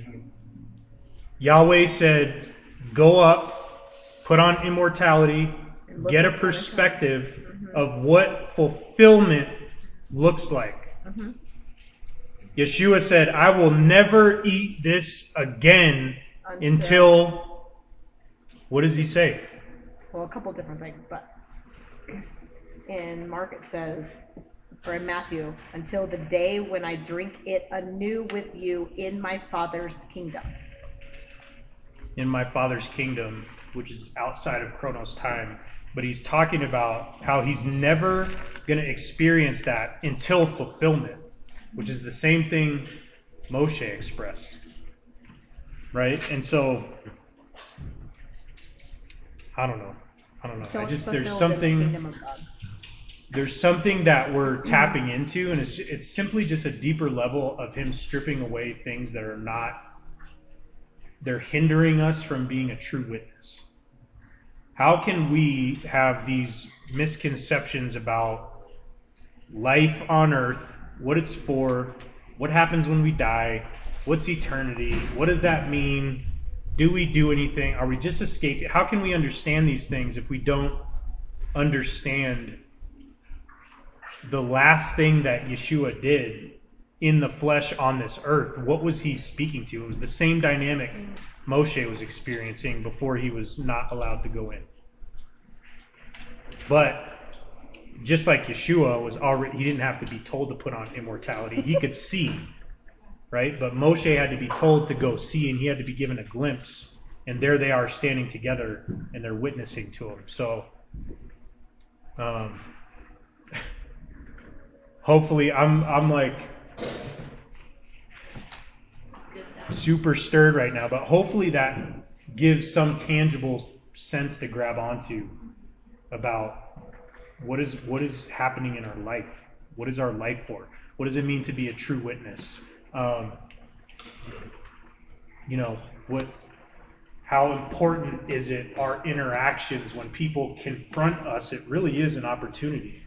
Yahweh said, go up, put on immortality, get a perspective of what fulfillment looks like. Yeshua said, I will never eat this again until what does he say? Well, a couple different things, but in Mark it says or in Matthew, until the day when I drink it anew with you in my Father's kingdom. In my Father's kingdom, which is outside of Chronos time, but he's talking about how he's never going to experience that until fulfillment, which is the same thing Moshe expressed, right? And so, I don't know. There's something that we're tapping into, and it's simply just a deeper level of him stripping away things that are not, they're hindering us from being a true witness. How can we have these misconceptions about life on earth, what it's for, what happens when we die, what's eternity, what does that mean, do we do anything, are we just escaping? How can we understand these things if we don't understand the last thing that Yeshua did in the flesh on this earth? What was he speaking to? It was the same dynamic Moshe was experiencing before he was not allowed to go in. But just like Yeshua was already, he didn't have to be told to put on immortality. He could see, right? But Moshe had to be told to go see, and he had to be given a glimpse. And there they are standing together, and they're witnessing to him. So, hopefully, I'm like super stirred right now, but hopefully that gives some tangible sense to grab onto about what is happening in our life. What is our life for? What does it mean to be a true witness? How important is it, our interactions, when people confront us? It really is an opportunity.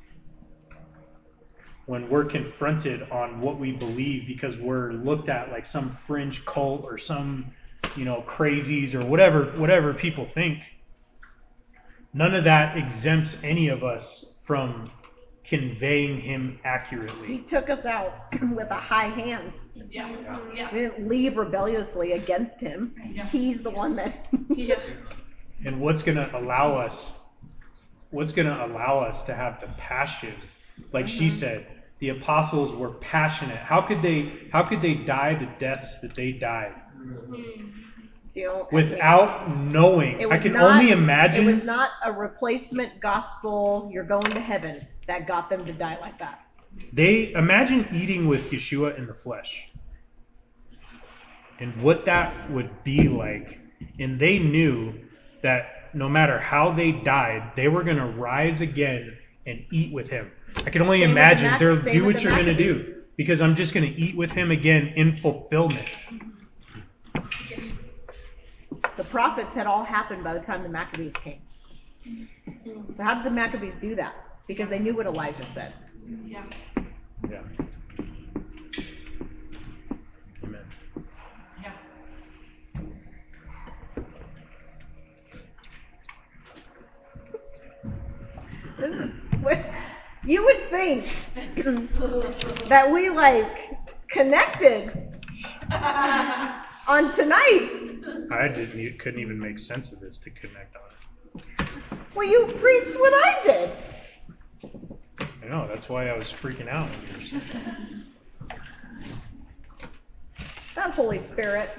When we're confronted on what we believe because we're looked at like some fringe cult or some, crazies or whatever people think. None of that exempts any of us from conveying him accurately. He took us out with a high hand. Yeah. We didn't leave rebelliously against him. Yeah. He's the one that. And what's going to allow us to have the passion? Like she said, the apostles were passionate. How could they die the deaths that they died? Without knowing. I can only imagine. It was not a replacement gospel, you're going to heaven, that got them to die like that. They imagine eating with Yeshua in the flesh. And what that would be like. And they knew that no matter how they died, they were going to rise again and eat with him. I can only imagine they'll do what you're going to do, because I'm just going to eat with him again in fulfillment. The prophets had all happened by the time the Maccabees came. So how did the Maccabees do that? Because they knew what Elijah said. Yeah. Yeah. Amen. Yeah. You would think that we connected on tonight. Couldn't even make sense of this to connect on it. Well, you preached what I did. I know, that's why I was freaking out when you were saying That Holy Spirit.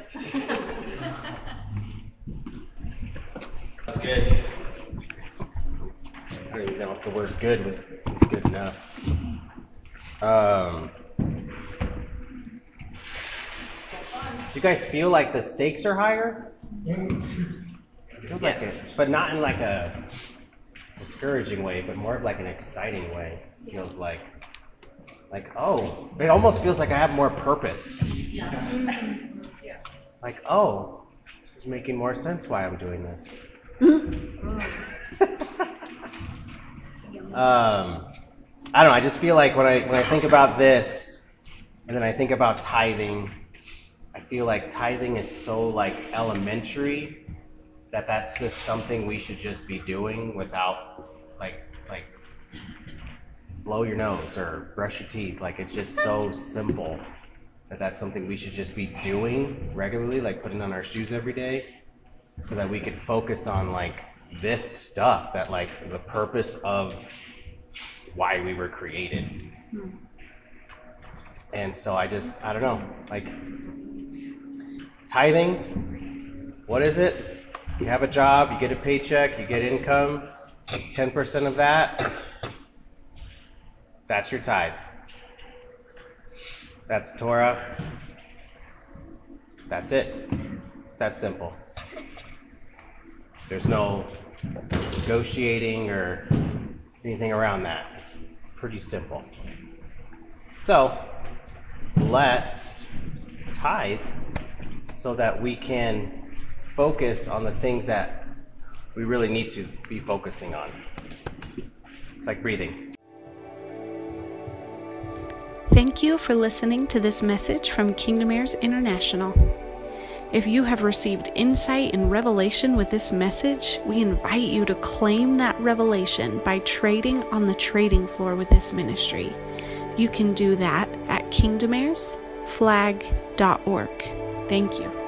That's good. I don't even know if the word good was good enough. Do you guys feel like the stakes are higher? Feels like it, but not in like a discouraging way, but more of like an exciting way. It feels like oh, it almost feels like I have more purpose. Like, oh, this is making more sense why I'm doing this. I don't know. I just feel like when I think about this, and then I think about tithing, I feel like tithing is so elementary that that's just something we should just be doing without like blow your nose or brush your teeth. It's just so simple that that's something we should just be doing regularly, putting on our shoes every day, so that we could focus on this stuff that the purpose of why we were created. And so I don't know, like, tithing, what is it? You have a job, you get a paycheck, you get income, it's 10% of that. That's your tithe. That's Torah. That's it. It's that simple. There's no negotiating or anything around that. It's pretty simple. So, let's tithe so that we can focus on the things that we really need to be focusing on. It's like breathing. Thank you for listening to this message from Kingdom Heirs International. If you have received insight and revelation with this message, we invite you to claim that revelation by trading on the trading floor with this ministry. You can do that at kingdomheirsflag.org. Thank you.